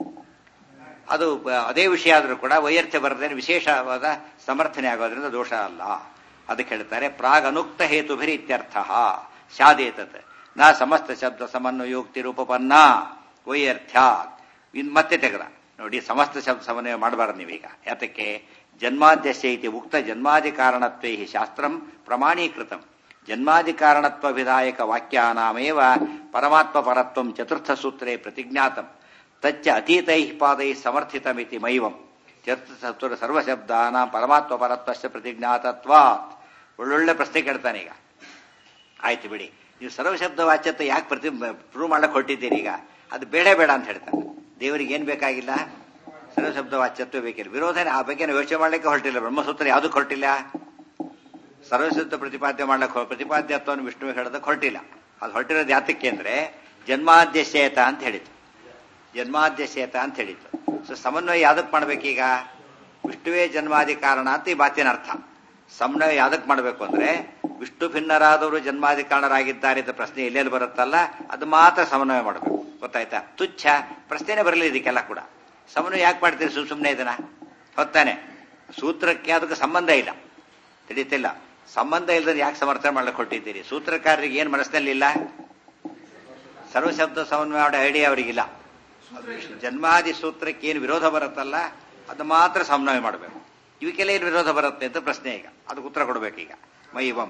ಅದು ಅದೇ ವಿಷಯ ಆದ್ರೂ ಕೂಡ ವೈಯರ್ಥ್ಯ ಬರದೇನೆ ವಿಶೇಷವಾದ ಸಮರ್ಥನೆ ಆಗೋದ್ರಿಂದ ದೋಷ ಅಲ್ಲ. ಅದಕ್ಕೆ ಹೇಳ್ತಾರೆ ಪ್ರಾಗ್ ಅನುಕ್ತ ಹೇತುಭಿರಿ ಇತ್ಯರ್ಥ ಶಾದೇತತ್ ನಾ ಸಮಸ್ತ ಶಬ್ದ ಸಮನ್ವಯೋಕ್ತಿ ರೂಪಪನ್ನ ವೈಯರ್ಥ್ಯ. ಇನ್ ಮತ್ತೆ ತೆಗೆದ ನೋಡಿ, ಸಮಸ್ತ ಶಬ್ದ ಸಮನ್ವಯ ಮಾಡಬಾರದು ನೀವೀಗ. ಯಾತಕ್ಕೆ? ಜನ್ಮಾದ್ಯಸ್ಯ ಇತಿ ಉಕ್ತ ಜನ್ಮಾದಿ ಕಾರಣತ್ವೈ ಶಾಸ್ತ್ರಂ ಪ್ರಮಾಣೀಕೃತಂ. ಜನ್ಮಾದಿ ಕಾರಣತ್ವ ವಿಧಾಯಕ ವಾಕ್ಯಾನಾಮೇವ ಪರಮಾತ್ಮ ಪರತ್ವಂ ಚತುರ್ಥ ಸೂತ್ರೇ ಪ್ರತಿಜ್ಞಾತಂ ತಚ್ಚ ಅತೀತೈ ಪಾದೈ ಸಮರ್ಥಿತಮಿತಿ ಮೈವಂ ಚತುರ್ಥ ಸರ್ವಶಬ್ದಾನ ಪರಮಾತ್ಮ ಪರತ್ವಸ್ಯ ಪ್ರತಿಜ್ಞಾತತ್ವಾತ್. ಒಳ್ಳೊಳ್ಳೆ ಪ್ರಶ್ನೆ ಕೇಳ್ತಾನೆ ಈಗ. ಆಯ್ತು ಬಿಡಿ, ನೀವು ಸರ್ವಶಬ್ದ ವಾಚ್ಯತ್ವ ಯಾಕೆ ಪ್ರತಿ ಪ್ರೂವ್ ಮಾಡಕ್ ಹೊರಟಿದ್ದೀರಿ? ಈಗ ಅದು ಬೇಡ ಬೇಡ ಅಂತ ಹೇಳ್ತಾನೆ. ದೇವರಿಗೆ ಏನ್ ಬೇಕಾಗಿಲ್ಲ? ಸರ್ವಶಬ್ದ ವಾಚ್ಯತ್ವ ಬೇಕಿಲ್ಲ. ವಿರೋಧನೆ ಆ ಬಗ್ಗೆ ಯೋಚನೆ ಮಾಡ್ಲಿಕ್ಕೆ ಹೊರಟಿಲ್ಲ. ಬ್ರಹ್ಮಸೂತ್ರ ಯಾವುದಕ್ಕೆ ಹೊರಟಿಲ್ಲ? ಸರ್ವಶಬ್ದ ಪ್ರತಿಪಾದ್ಯ ಮಾಡ್ಲಿಕ್ಕೆ ಪ್ರತಿಪಾದ್ಯತ್ವವನ್ನು ವಿಷ್ಣು ಹೇಳೋದಕ್ಕೆ ಹೊರಟಿಲ್ಲ. ಅದು ಹೊರಟಿರೋದು ಯಾತಕ್ಕೆ ಅಂದ್ರೆ ಜನ್ಮಾದ್ಯಶೇತ ಅಂತ ಹೇಳಿತು. ಜನ್ಮಾದ್ಯಶೇತ ಅಂತ ಹೇಳಿತ್ತು. ಸೊ ಸಮನ್ವಯ ಯಾವ್ದಕ್ ಮಾಡ್ಬೇಕೀಗ? ವಿಷ್ಣುವೇ ಜನ್ಮಾದಿ ಕಾರಣ ಅಂತ ಈ ಮಾತಿನ ಅರ್ಥ. ಸಮನ್ವಯ ಯಾವ್ದಕ್ ಮಾಡ್ಬೇಕು ಅಂದ್ರೆ ವಿಷ್ಣು ಭಿನ್ನರಾದವರು ಜನ್ಮಾದಿ ಕಾರಣರಾಗಿದ್ದಾರೆ ಅಂತ ಪ್ರಶ್ನೆ ಎಲ್ಲೆಲ್ಲಿ ಬರುತ್ತಲ್ಲ ಅದು ಮಾತ್ರ ಸಮನ್ವಯ ಮಾಡಬೇಕು. ಗೊತ್ತಾಯ್ತಾ? ತುಚ್ಛ ಪ್ರಶ್ನೆನೇ ಬರಲಿ ಇದಕ್ಕೆಲ್ಲ ಕೂಡ. ಸಮನ್ವಯ ಯಾಕೆ ಮಾಡ್ತೀರಿ ಸುಮ್ ಸುಮ್ನೆ ಇದನ್ನ? ಹೊತ್ತಾನೆ ಸೂತ್ರಕ್ಕೆ ಅದಕ್ಕೆ ಸಂಬಂಧ ಇಲ್ಲ, ತಿಳಿತಿಲ್ಲ. ಸಂಬಂಧ ಇಲ್ಲದ್ರೆ ಯಾಕೆ ಸಮರ್ಥನೆ ಮಾಡ್ಲಿಕ್ಕೆ ಹೊಟ್ಟಿದ್ದೀರಿ? ಸೂತ್ರಕಾರರಿಗೆ ಏನ್ ಮನಸ್ಸಿನಲ್ಲಿ ಇಲ್ಲ? ಸರ್ವಶಬ್ದ ಸಮನ್ವಯ ಮಾಡೋ ಐಡಿಯಾ ಅವರಿಗಿಲ್ಲ. ಜನ್ಮಾದಿ ಸೂತ್ರಕ್ಕೆ ಏನು ವಿರೋಧ ಬರುತ್ತಲ್ಲ ಅದು ಮಾತ್ರ ಸಮನ್ವಯ ಮಾಡಬೇಕು. ಇವಕ್ಕೆಲ್ಲ ಏನು ವಿರೋಧ ಬರುತ್ತೆ ಅಂತ ಪ್ರಶ್ನೆ. ಈಗ ಅದಕ್ಕೆ ಉತ್ತರ ಕೊಡ್ಬೇಕೀಗ. ಮೈವಂ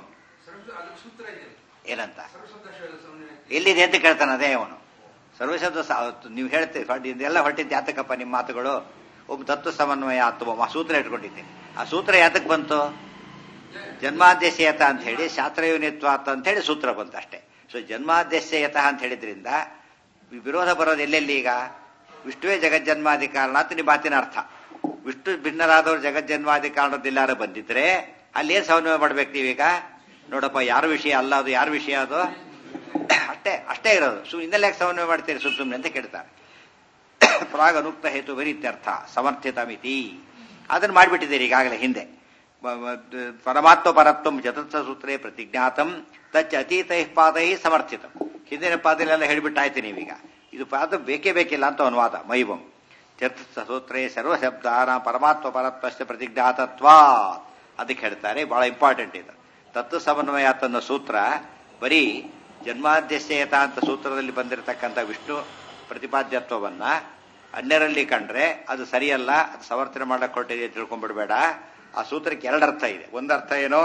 ಏನಂತ ಎಲ್ಲಿದೆ ಅಂತ ಕೇಳ್ತಾನೆ. ಅದೇ ಅವನು ಸರ್ವಶಬ್ದ ನೀವು ಹೇಳ್ತೀವಿ ಎಲ್ಲ ಹೊರಟಿದ್ದೆ ಯಾತಕ್ಕಪ್ಪ ನಿಮ್ಮ ಮಾತುಗಳು? ಒಬ್ಬ ತತ್ವ ಸಮನ್ವಯ ಅಥವಾ ಆ ಸೂತ್ರ ಇಟ್ಕೊಂಡಿದ್ದೀನಿ. ಆ ಸೂತ್ರ ಯಾತಕ್ಕೆ ಬಂತು? ಜನ್ಮಾದ್ಯಶಯತ ಅಂತ ಹೇಳಿ ಶಾಸ್ತ್ರಯೋನಿತ್ವ ಅಂತ ಹೇಳಿ ಸೂತ್ರ ಬಂತು ಅಷ್ಟೇ. ಸೊ ಜನ್ಮಾದ್ಯಶಯತ ಅಂತ ಹೇಳಿದ್ರಿಂದ ವಿರೋಧ ಬರೋದು ಎಲ್ಲೆಲ್ಲಿ? ಈಗ ವಿಷ್ಣುವೇ ಜಗಜ್ಜನ್ಮಾದಿ ಕಾರಣ ಅಂತ ನಿಮ್ಮ ಮಾತಿನ ಅರ್ಥ. ವಿಷ್ಣು ಭಿನ್ನರಾದವರು ಜಗಜ್ಜನ್ಮಾದಿ ಕಾರಣದಿಲ್ಲಾರ ಬಂದಿದ್ರೆ ಅಲ್ಲಿ ಏನ್ ಸಮನ್ವಯ ಮಾಡ್ಬೇಕು ನೀವೀಗ? ನೋಡಪ್ಪ ಯಾರ ವಿಷಯ ಅಲ್ಲ ಅದು, ಯಾರ ವಿಷಯ ಅದು, ಅಷ್ಟೇ ಅಷ್ಟೇ ಇರೋದು. ಸು ಇನ್ನೆಲ್ಲ ಸಮನ್ವಯ ಮಾಡ್ತೀರಿ ಸುಮ್ ಸುಮ್ಮನೆ ಅಂತ ಕೇಳ್ತಾರೆ. ಪ್ರಾಗ ಅನುಕ್ತ ಹೇತು ಬರೀ ಇತ್ಯರ್ಥ ಸಮರ್ಥಿತ ಮಿತಿ. ಅದನ್ನು ಮಾಡಿಬಿಟ್ಟಿದ್ದೀರಿ ಈಗಾಗಲೇ ಹಿಂದೆ. ಪರಮಾತ್ಮ ಪರತ್ವಂ ಚತುರ್ಥ ಸೂತ್ರೇ ಪ್ರತಿಜ್ಞಾತಂ ತಚ್ಚ ಅತೀತೈ ಪಾದೈ ಸಮರ್ಥಿತಂ. ಹಿಂದಿನ ಪಾದಲೆಲ್ಲ ಹೇಳಿಬಿಟ್ಟಾಯ್ತು ನೀವೀಗ. ಇದು ಪಾದ ಬೇಕೇ ಬೇಕಿಲ್ಲ ಅಂತ ಅನುವಾದ ಮೈವಂ. ಚತುರ್ಥ ಸೂತ್ರೇ ಸರ್ವಶಬ್ದಾನ ಪರಮಾತ್ಮ ಪರತ್ವಶ್ಚ ಪ್ರತಿಜ್ಞಾತತ್ವಾ ಅದಕ್ಕೆ ಹೇಳ್ತಾರೆ. ಬಹಳ ಇಂಪಾರ್ಟೆಂಟ್ ಇದು. ತತ್ವ ಸಮನ್ವಯ ತನ್ನ ಸೂತ್ರ ಬರೀ ಜನ್ಮಾದ್ಯಶ್ಯತ ಅಂತ ಸೂತ್ರದಲ್ಲಿ ಬಂದಿರತಕ್ಕಂಥ ವಿಷ್ಣು ಪ್ರತಿಪಾದ್ಯತ್ವವನ್ನ ಅನ್ಯರಲ್ಲಿ ಕಂಡ್ರೆ ಅದು ಸರಿಯಲ್ಲ, ಅದು ಸಮರ್ಥನೆ ಮಾಡಕ್ಕೆ ಹೊರಟಿದೆ ತಿಳ್ಕೊಂಡ್ಬಿಡ್ಬೇಡ. ಆ ಸೂತ್ರಕ್ಕೆ ಎರಡರ್ಥ ಇದೆ. ಒಂದರ್ಥ ಏನೋ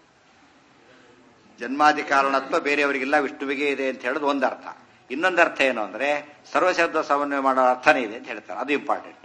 ಜನ್ಮಾದಿ ಕಾರಣತ್ವ ಬೇರೆಯವರಿಗಿಲ್ಲ, ವಿಷ್ಣುವಿಗೆ ಇದೆ ಅಂತ ಹೇಳೋದು ಒಂದರ್ಥ. ಇನ್ನೊಂದರ್ಥ ಏನು ಅಂದ್ರೆ ಸರ್ವಶಬ್ದ ಸಮನ್ವಯ ಮಾಡೋ ಅರ್ಥನೇ ಇದೆ ಅಂತ ಹೇಳ್ತಾರೆ. ಅದು ಇಂಪಾರ್ಟೆಂಟ್.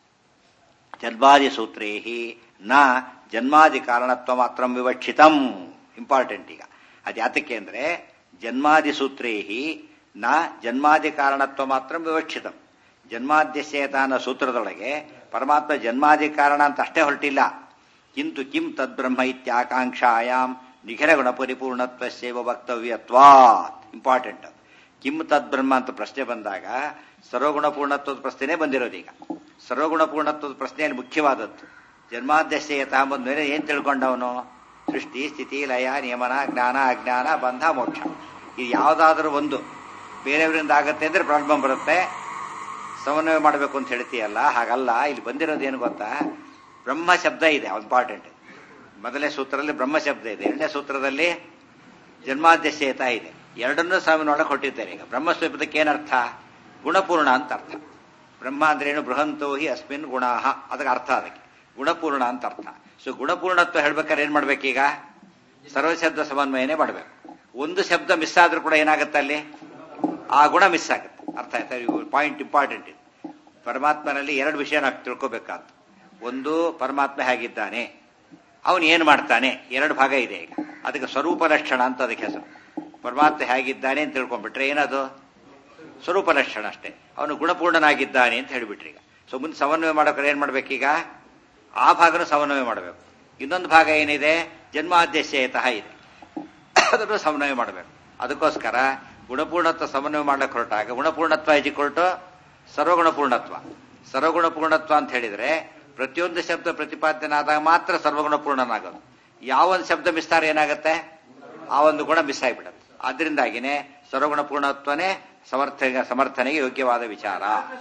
ಜನ್ಮಾದಿ ಸೂತ್ರೇಹಿ ನ ಜನ್ಮಾದಿ ಕಾರಣತ್ವ ಮಾತ್ರ ವಿವಕ್ಷಿತಂ. ಇಂಪಾರ್ಟೆಂಟ್ ಈಗ. ಅದು ಯಾತಕ್ಕೆ ಅಂದ್ರೆ ಜನ್ಮಾದಿ ಸೂತ್ರೇಹಿ ನ ಜನ್ಮಾದಿ ಕಾರಣತ್ವ ಮಾತ್ರ ವಿವಕ್ಷಿತಂ. ಜನ್ಮಾದ್ಯಶ್ಯತ ಅನ್ನೋ ಸೂತ್ರದೊಳಗೆ ಪರಮಾತ್ಮ ಜನ್ಮಾದಿ ಕಾರಣ ಅಂತ ಅಷ್ಟೇ ಹೊರಟಿಲ್ಲ. ಕಿಂತು ಕಿಂ ತದ್ಬ್ರಹ್ಮ ಇತ್ಯಾಕಾಂಕ್ಷಾಯಾಮ್ ನಿಖರ ಗುಣ ಪರಿಪೂರ್ಣತ್ವಸ್ಯೈವ ವಕ್ತವ್ಯತ್ವಾತ್. ಇಂಪಾರ್ಟೆಂಟ್. ಕಿಂ ತದ್ಬ್ರಹ್ಮ ಅಂತ ಪ್ರಶ್ನೆ ಬಂದಾಗ ಸರ್ವಗುಣ ಪೂರ್ಣತ್ವದ ಪ್ರಶ್ನೆನೇ ಬಂದಿರೋದೀಗ. ಸರ್ವಗುಣ ಪೂರ್ಣತ್ವದ ಪ್ರಶ್ನೆಯಲ್ಲಿ ಮುಖ್ಯವಾದದ್ದು ಜನ್ಮಾದ್ಯಶ್ಯತ ಬಂದ್ಮೇಲೆ ಏನ್ ತಿಳ್ಕೊಂಡವನು? ಸೃಷ್ಟಿ, ಸ್ಥಿತಿ, ಲಯ, ನಿಯಮನ, ಜ್ಞಾನ, ಅಜ್ಞಾನ, ಬಂಧ, ಮೋಕ್ಷ. ಇದು ಯಾವುದಾದ್ರೂ ಒಂದು ಬೇರೆಯವರಿಂದ ಆಗತ್ತೆ ಅಂದ್ರೆ ಪ್ರಾಬ್ಲಮ್ ಬರುತ್ತೆ. ಸಮನ್ವಯ ಮಾಡಬೇಕು ಅಂತ ಹೇಳ್ತೀಯಲ್ಲ, ಹಾಗಲ್ಲ. ಇಲ್ಲಿ ಬಂದಿರೋದೇನು ಗೊತ್ತಾ? ಬ್ರಹ್ಮ ಶಬ್ದ ಇದೆ, ಇಂಪಾರ್ಟೆಂಟ್. ಮೊದಲನೇ ಸೂತ್ರದಲ್ಲಿ ಬ್ರಹ್ಮ ಶಬ್ದ ಇದೆ, ಎರಡನೇ ಸೂತ್ರದಲ್ಲಿ ಜನ್ಮಾದ್ಯಶ್ಯತ ಇದೆ. ಎರಡನ್ನೂ ಸಮನ್ವಯ ಕೊಟ್ಟಿದ್ದಾರೆ. ಈಗ ಬ್ರಹ್ಮ ಶಬ್ದಕ್ಕೆ ಏನರ್ಥ? ಗುಣಪೂರ್ಣ ಅಂತ ಅರ್ಥ. ಬ್ರಹ್ಮ ಅಂದ್ರೆ ಏನು? ಬೃಹಂತೋ ಹಿ ಅಸ್ಮಿನ್ ಗುಣಾಹ, ಅದಕ್ಕೆ ಅರ್ಥ. ಅದಕ್ಕೆ ಗುಣಪೂರ್ಣ ಅಂತ ಅರ್ಥ. ಸೊ ಗುಣಪೂರ್ಣತ್ವ ಹೇಳ್ಬೇಕಾದ್ರೆ ಏನ್ ಮಾಡ್ಬೇಕೀಗ? ಸರ್ವಶಬ್ದ ಸಮನ್ವಯನೇ ಮಾಡ್ಬೇಕು. ಒಂದು ಶಬ್ದ ಮಿಸ್ ಆದ್ರೂ ಕೂಡ ಏನಾಗುತ್ತೆ ಅಲ್ಲಿ? ಆ ಗುಣ ಮಿಸ್ ಆಗುತ್ತೆ. ಅರ್ಥ ಆಯ್ತಾ? ಪಾಯಿಂಟ್ ಇಂಪಾರ್ಟೆಂಟ್ ಇದೆ. ಪರಮಾತ್ಮನಲ್ಲಿ ಎರಡು ವಿಷಯ ನಾವು ತಿಳ್ಕೋಬೇಕಾದ. ಒಂದು, ಪರಮಾತ್ಮ ಹೇಗಿದ್ದಾನೆ, ಅವನು ಏನ್ ಮಾಡ್ತಾನೆ, ಎರಡು ಭಾಗ ಇದೆ ಈಗ. ಅದಕ್ಕೆ ಸ್ವರೂಪ ಲಕ್ಷಣ ಅಂತ ಅದಕ್ಕೆ ಹೆಸರು. ಪರಮಾತ್ಮ ಹೇಗಿದ್ದಾನೆ ಅಂತ ತಿಳ್ಕೊಂಡ್ಬಿಟ್ರೆ ಏನದು? ಸ್ವರೂಪ ಲಕ್ಷಣ ಅಷ್ಟೇ. ಅವನು ಗುಣಪೂರ್ಣನಾಗಿದ್ದಾನೆ ಅಂತ ಹೇಳಿಬಿಟ್ರಿ. ಈಗ ಸೊ ಮುಂದೆ ಸಮನ್ವಯ ಮಾಡೋಕೆ ಏನ್ ಮಾಡ್ಬೇಕೀಗ? ಆ ಭಾಗನೂ ಸಮನ್ವಯ ಮಾಡಬೇಕು. ಇನ್ನೊಂದು ಭಾಗ ಏನಿದೆ? ಜನ್ಮಾದ್ಯಶ್ಯತಃ ಇದೆ, ಅದನ್ನು ಸಮನ್ವಯ ಮಾಡಬೇಕು. ಅದಕ್ಕೋಸ್ಕರ ಗುಣಪೂರ್ಣತ್ವ ಸಮನ್ವಯ ಮಾಡ್ಲಿಕ್ಕೆ ಹೊರಟಾಗ ಗುಣಪೂರ್ಣತ್ವ ಇಜಿಕೊಳ್ಟು ಸರ್ವಗುಣಪೂರ್ಣತ್ವ. ಸರ್ವಗುಣಪೂರ್ಣತ್ವ ಅಂತ ಹೇಳಿದ್ರೆ ಪ್ರತಿಯೊಂದು ಶಬ್ದ ಪ್ರತಿಪಾದ್ಯನಾದಾಗ ಮಾತ್ರ ಸರ್ವಗುಣಪೂರ್ಣನಾಗೋದು. ಯಾವೊಂದು ಶಬ್ದ ಮಿಸ್ತಾರ ಏನಾಗುತ್ತೆ? ಆ ಒಂದು ಗುಣ ಮಿಸ್ ಆಗಿಬಿಡುತ್ತೆ. ಆದ್ರಿಂದಾಗಿನೇ ಸರ್ವಗುಣಪೂರ್ಣತ್ವನೇ ಸಮರ್ಥ ಸಮರ್ಥನೆಗೆ ಯೋಗ್ಯವಾದ ವಿಚಾರ.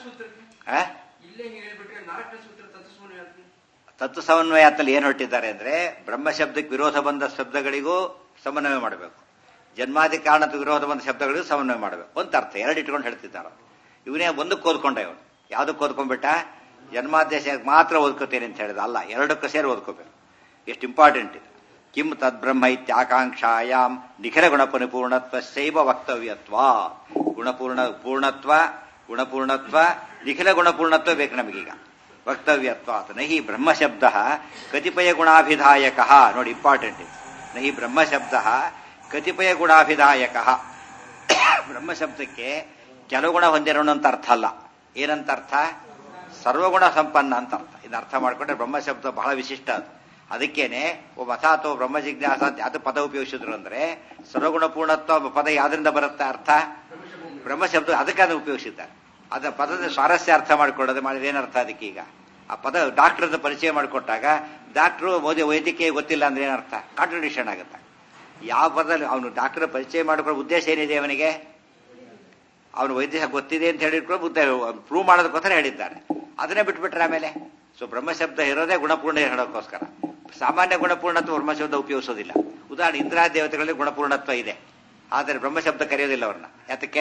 ತತ್ವ ಸಮನ್ವಯ ಅಂತಲ್ಲಿ ಏನ್ ಹೊರಟಿದ್ದಾರೆ ಅಂದ್ರೆ ಬ್ರಹ್ಮ ಶಬ್ದಕ್ಕೆ ವಿರೋಧ ಬಂದ ಶಬ್ದಗಳಿಗೂ ಸಮನ್ವಯ ಮಾಡಬೇಕು, ಜನ್ಮಾದಿ ಕಾರಣದ ವಿರೋಧ ಬಂದ ಶಬ್ದಗಳಿಗೂ ಸಮನ್ವಯ ಮಾಡಬೇಕು ಅಂತ ಅರ್ಥ. ಎರಡು ಇಟ್ಕೊಂಡು ಹೇಳ್ತಿದ್ದಾರೆ. ಇವನೇ ಒಂದಕ್ಕೆ ಓದ್ಕೊಂಡ. ಇವನು ಯಾವ್ದಕ್ಕೆ ಓದ್ಕೊಂಡ್ಬಿಟ್ಟ? ಜನ್ಮಾದೇಶ ಮಾತ್ರ ಓದ್ಕೋತೇನೆ ಅಂತ ಹೇಳಿದ ಅಲ್ಲ, ಎರಡಕ್ಕೂ ಸೇರಿ ಓದ್ಕೋಬೇಕು. ಎಷ್ಟು ಇಂಪಾರ್ಟೆಂಟ್ ಇದು. ಕಿಂ ತದ್ಬ್ರಹ್ಮ ಇತ್ಯಾಕಾಂಕ್ಷಾಯಾಮ್ ನಿಖರ ಗುಣ ಪರಿಪೂರ್ಣತ್ವ ಶೈವ ವಕ್ತವ್ಯತ್ವ. ಗುಣಪೂರ್ಣ ಪೂರ್ಣತ್ವ, ಗುಣಪೂರ್ಣತ್ವ, ನಿಖಿಲ ಗುಣಪೂರ್ಣತ್ವ ಬೇಕು ನಮಗೀಗ. ವಕ್ತವ್ಯತ್ವ ನಹಿ ಬ್ರಹ್ಮಶಬ್ದ ಕತಿಪಯ ಗುಣಾಭಿಧಾಯಕ. ನೋಡಿ ಇಂಪಾರ್ಟೆಂಟ್ ಇದು. ನಹಿ ಬ್ರಹ್ಮಶಬ್ದ ಕತಿಪಯ ಗುಣಾಭಿಧಾಯಕ. ಬ್ರಹ್ಮಶಬ್ದಕ್ಕೆ ಕೆಲವು ಗುಣ ಹೊಂದಿರೋಣ ಅಂತ ಅರ್ಥ ಅಲ್ಲ. ಏನಂತ ಅರ್ಥ? ಸರ್ವಗುಣ ಸಂಪನ್ನ ಅಂತ ಅರ್ಥ. ಇದನ್ನ ಅರ್ಥ ಮಾಡ್ಕೊಂಡ್ರೆ ಬ್ರಹ್ಮಶಬ್ದ ಬಹಳ ವಿಶಿಷ್ಟ ಅದು. ಅದಕ್ಕೇನೆ ಒಬ್ಬ ಅಥಾತೋ ಬ್ರಹ್ಮ ಜಿಜ್ಞಾಸ ಅಂತ ಯಾವ್ದು ಪದ ಉಪಯೋಗಿಸಿದ್ರು ಅಂದ್ರೆ ಸರ್ವಗುಣ ಪೂರ್ಣತ್ವ ಪದ ಯಾವ್ದ್ರಿಂದ ಬರುತ್ತೆ ಅರ್ಥ? ಬ್ರಹ್ಮಶಬ್ದ. ಅದಕ್ಕೆ ಅದನ್ನು ಉಪಯೋಗಿಸಿದ್ದಾರೆ. ಅದ ಪದದ ಸ್ವಾರಸ್ಯ ಅರ್ಥ ಮಾಡಿಕೊಳ್ಳೋದು ಮಾಡಿದ್ರೆ ಏನರ್ಥ ಅದಕ್ಕೆ? ಈಗ ಆ ಪದ ಡಾಕ್ಟರ್ದ ಪರಿಚಯ ಮಾಡಿಕೊಟ್ಟಾಗ ಡಾಕ್ಟ್ರು ಮೋದಿ ವೈದ್ಯಕೀಯ ಗೊತ್ತಿಲ್ಲ ಅಂದ್ರೆ ಏನರ್ಥ? ಕಾಂಟ್ರಡಿಕ್ಷನ್ ಆಗುತ್ತೆ. ಯಾವ ಪದದಲ್ಲಿ ಅವನು ಡಾಕ್ಟರ್ ಪರಿಚಯ ಮಾಡಿಕೊಳ್ಳೋ ಉದ್ದೇಶ ಏನಿದೆ ಅವನಿಗೆ? ಅವನು ವೈದ್ಯ ಗೊತ್ತಿದೆ ಅಂತ ಹೇಳಿದ್ರು ಪ್ರೂವ್ ಮಾಡೋದಕ್ಕೋಸ್ಕರ ಹೇಳಿದ್ದಾರೆ. ಅದನ್ನೇ ಬಿಟ್ಬಿಟ್ರೆ ಆಮೇಲೆ ಸೊ ಬ್ರಹ್ಮಶಬ್ದ ಇರೋದೇ ಗುಣಪೂರ್ಣ ಹೇಳೋಕ್ಕೋಸ್ಕರ. ಸಾಮಾನ್ಯ ಗುಣಪೂರ್ಣತ್ವ ಬ್ರಹ್ಮಶಬ್ದ ಉಪಯೋಗಿಸೋದಿಲ್ಲ. ಉದಾಹರಣೆ ಇಂದ್ರಾ ದೇವತೆಗಳಲ್ಲಿ ಗುಣಪೂರ್ಣತ್ವ ಇದೆ, ಆದರೆ ಬ್ರಹ್ಮಶಬ್ದ ಕರೆಯೋದಿಲ್ಲ ಅವ್ರನ್ನ. ಯಾತಕ್ಕೆ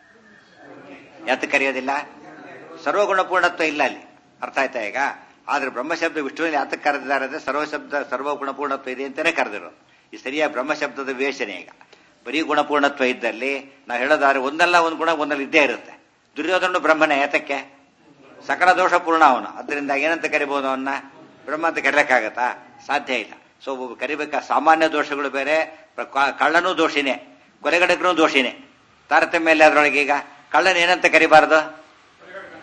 ಯಾತಕ್ಕೆ ಕರೆಯೋದಿಲ್ಲ? ಸರ್ವಗುಣಪೂರ್ಣತ್ವ ಇಲ್ಲ ಅಲ್ಲಿ. ಅರ್ಥ ಆಯ್ತಾ ಈಗ? ಆದ್ರೆ ಬ್ರಹ್ಮಶಬ್ದ ವಿಷ್ಣುವಿನಲ್ಲಿ ಯಾತಕ್ಕೆ ಕರೆದಿದ್ದಾರೆ ಅಂದ್ರೆ ಸರ್ವಶಬ್ದ ಸರ್ವ ಗುಣಪೂರ್ಣತ್ವ ಇದೆ ಅಂತಾನೆ ಕರೆದಿರೋದು. ಈ ಸರಿಯಾದ ಬ್ರಹ್ಮಶಬ್ದದ ವಿವೇಚನೆ. ಈಗ ಬರೀ ಗುಣಪೂರ್ಣತ್ವ ಇದ್ದಲ್ಲಿ ನಾವು ಹೇಳೋದಾದ್ರೆ ಒಂದಲ್ಲ ಒಂದು ಗುಣ ಒಂದಲ್ಲಿ ಇದ್ದೇ ಇರುತ್ತೆ. ದುರ್ಯೋಧನ ಬ್ರಹ್ಮನೇ. ಯಾತಕ್ಕೆ? ಸಕಲ ದೋಷ ಪೂರ್ಣ ಅವನು. ಅದರಿಂದ ಏನಂತ ಕರಿಬಹುದು ಅವನ್ನ? ಬ್ರಹ್ಮ ಅಂತ ಕರೀಲಿಕ್ಕಾಗತ್ತಾ? ಸಾಧ್ಯ ಇಲ್ಲ. ಸೊ ಕರಿಬೇಕ. ಸಾಮಾನ್ಯ ದೋಷಗಳು ಬೇರೆ, ಕಳ್ಳನೂ ದೋಷಿನೇ, ಕೊಲೆಗಡಕನೂ ದೋಷಿನೇ. ತಾರತಮ್ಯ ಮೇಲೆ ಅದರೊಳಗೆ ಈಗ ಕಳ್ಳನ ಏನಂತ ಕರಿಬಾರದು?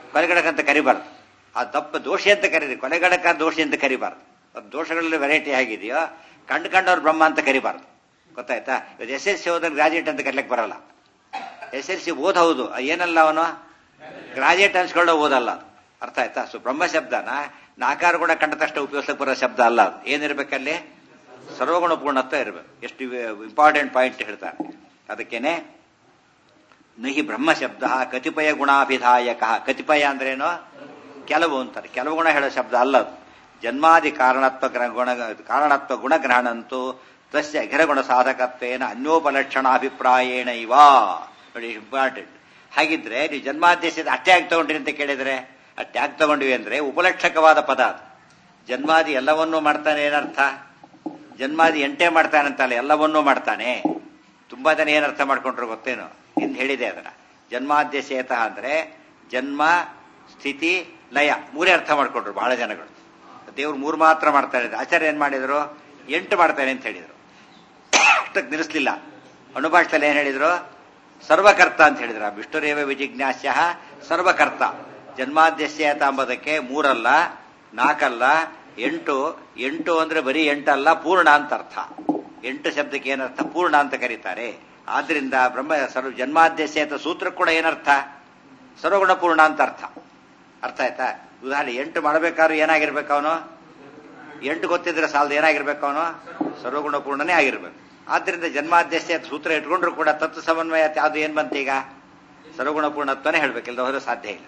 ಕೊಲೆಗಡಕ ಅಂತ ಕರಿಬಾರ್ದು. ಆ ದಪ್ಪ ದೋಷಿ ಅಂತ ಕರೀರಿ, ಕೊಲೆಗಡಕ ದೋಷಿ ಅಂತ ಕರಿಬಾರ್ದು. ಅದು ದೋಷಗಳಲ್ಲಿ ವೆರೈಟಿ ಆಗಿದೆಯೋ ಕಂಡು ಕಂಡವ್ರು ಬ್ರಹ್ಮ ಅಂತ ಕರಿಬಾರ್ದು. ಗೊತ್ತಾಯ್ತಾ? ಇವತ್ತು ಎಸ್ ಎಲ್ ಸಿ ಓದೋದು ಗ್ರಾಜುಯೇಟ್ ಅಂತ ಕರ್ಲಿಕ್ಕೆ ಬರಲ್ಲ. ಎಸ್ ಎಲ್ ಸಿ ಓದ್ ಹೌದು, ಏನಲ್ಲ ಅವನು ಗ್ರಾಜುಯೇಟ್ ಅನ್ಸ್ಕೊಳ್ಳೋ ಓದಲ್ಲ ಅದು. ಅರ್ಥ ಆಯ್ತಾ? ಸೊ ಬ್ರಹ್ಮ ಶಬ್ದನ ನಾಕಾರ ಗುಣ ಕಂಡ ತಕ್ಷಣ ಉಪಯೋಗಿಸಕ್ಕೆ ಬರೋ ಶಬ್ದ ಅಲ್ಲ ಅದು. ಏನಿರ್ಬೇಕಲ್ಲಿ? ಸರ್ವಗುಣ ಪೂರ್ಣತ್ವ ಇರಬೇಕು. ಎಷ್ಟು ಇಂಪಾರ್ಟೆಂಟ್ ಪಾಯಿಂಟ್ ಹೇಳ್ತಾರೆ. ಅದಕ್ಕೇನೆ ನಹಿ ಬ್ರಹ್ಮ ಶಬ್ದ ಕತಿಪಯ ಗುಣಾಭಿಧಾಯಕ. ಕತಿಪಯ ಅಂದ್ರೇನು? ಕೆಲವು ಅಂತಾರೆ. ಕೆಲವು ಗುಣ ಹೇಳೋ ಶಬ್ದ ಅಲ್ಲ ಅದು. ಜನ್ಮಾದಿ ಕಾರಣತ್ವ ಗುಣ ಕಾರಣತ್ವ ಗುಣಗ್ರಹಣಂತೂ ತಸ್ಯ ಅಘಿರಗುಣ ಸಾಧಕತ್ವೇನ ಅನ್ಯೋಪಲಕ್ಷಣಾಭಿಪ್ರಾಯೇಣ ಇವ. ನೋಡಿ, ಇಂಪಾರ್ಟೆಂಟ್. ಹಾಗಿದ್ರೆ ನೀವು ಜನ್ಮಾದ್ಯಸಿದ ಅಷ್ಟೇ ಆಗಿ ತಗೊಂಡ್ರಿ ಅಂತ ಕೇಳಿದ್ರೆ, ಅಷ್ಟೇ ಆಗಿ ತಗೊಂಡ್ವಿ ಅಂದ್ರೆ ಉಪಲಕ್ಷಕವಾದ ಪದ ಅದು. ಜನ್ಮಾದಿ ಎಲ್ಲವನ್ನೂ ಮಾಡ್ತಾನೆ ಏನರ್ಥ? ಜನ್ಮಾದಿ ಎಂಟೇ ಮಾಡ್ತಾನಂತಲ್ಲ, ಎಲ್ಲವನ್ನೂ ಮಾಡ್ತಾನೆ. ತುಂಬಾ ಜನ ಏನರ್ಥ ಮಾಡ್ಕೊಂಡ್ರು ಗೊತ್ತೇನು? ಇಂದು ಹೇಳಿದೆ ಅದನ್ನ. ಜನ್ಮಾದ್ಯಸೇತ ಅಂದ್ರೆ ಜನ್ಮ, ಸ್ಥಿತಿ, ಲಯ ಮೂರೇ ಅರ್ಥ ಮಾಡ್ಕೊಂಡ್ರು ಬಹಳ ಜನಗಳು. ದೇವ್ರು ಮೂರು ಮಾತ್ರ ಮಾಡ್ತಾನೆ. ಆಚಾರ್ಯ ಏನ್ ಮಾಡಿದ್ರು? ಎಂಟು ಮಾಡ್ತಾನೆ ಅಂತ ಹೇಳಿದ್ರು. ಅಷ್ಟಕ್ಕೆ ನಿಲ್ಲಿಸ್ಲಿಲ್ಲ. ಅಣುಭಾಷೆಯಲ್ಲಿ ಏನ್ ಹೇಳಿದ್ರು? ಸರ್ವಕರ್ತ ಅಂತ ಹೇಳಿದ್ರು. ವಿಷ್ಣುರೇವ ವಿಜಿಜ್ಞಾಸ್ಯ ಸರ್ವಕರ್ತ. ಜನ್ಮಾದ್ಯಸ್ಯತ ಅಂಬೋದಕ್ಕೆ ಮೂರಲ್ಲ, ನಾಲ್ಕಲ್ಲ, ಎಂಟು. ಎಂಟು ಅಂದ್ರೆ ಬರೀ ಎಂಟಲ್ಲ, ಪೂರ್ಣ ಅಂತ ಅರ್ಥ. ಎಂಟು ಶಬ್ದಕ್ಕೆ ಏನರ್ಥ? ಪೂರ್ಣ ಅಂತ ಕರೀತಾರೆ. ಆದ್ರಿಂದ ಬ್ರಹ್ಮ ಸರ್ವ ಜನ್ಮಾದ್ಯಸ್ಯತ ಸೂತ್ರ ಕೂಡ ಏನರ್ಥ? ಸರ್ವಗುಣ ಪೂರ್ಣ ಅಂತ ಅರ್ಥ. ಅರ್ಥ ಆಯ್ತಾ? ಉದಾಹರಣೆ, ಎಂಟು ಮಾಡಬೇಕಾದ್ರೂ ಏನಾಗಿರ್ಬೇಕು ಅವನು? ಎಂಟು ಗೊತ್ತಿದ್ರೆ ಸಾಲದು, ಏನಾಗಿರ್ಬೇಕು ಅವನು? ಸರ್ವಗುಣ ಪೂರ್ಣನೇ ಆಗಿರ್ಬೇಕು. ಆದ್ರಿಂದ ಜನ್ಮಾದ್ಯಸ್ಯ ಸೂತ್ರ ಇಟ್ಕೊಂಡ್ರು ಕೂಡ ತತ್ವ ಸಮನ್ವಯ ಯಾವ್ದು ಏನ್ ಬಂತ? ಈಗ ಸರ್ವಗುಣ ಪೂರ್ಣತ್ವನೇ ಹೇಳ್ಬೇಕಿಲ್ಲ, ಹೋದ್ರೆ ಸಾಧ್ಯ ಇಲ್ಲ.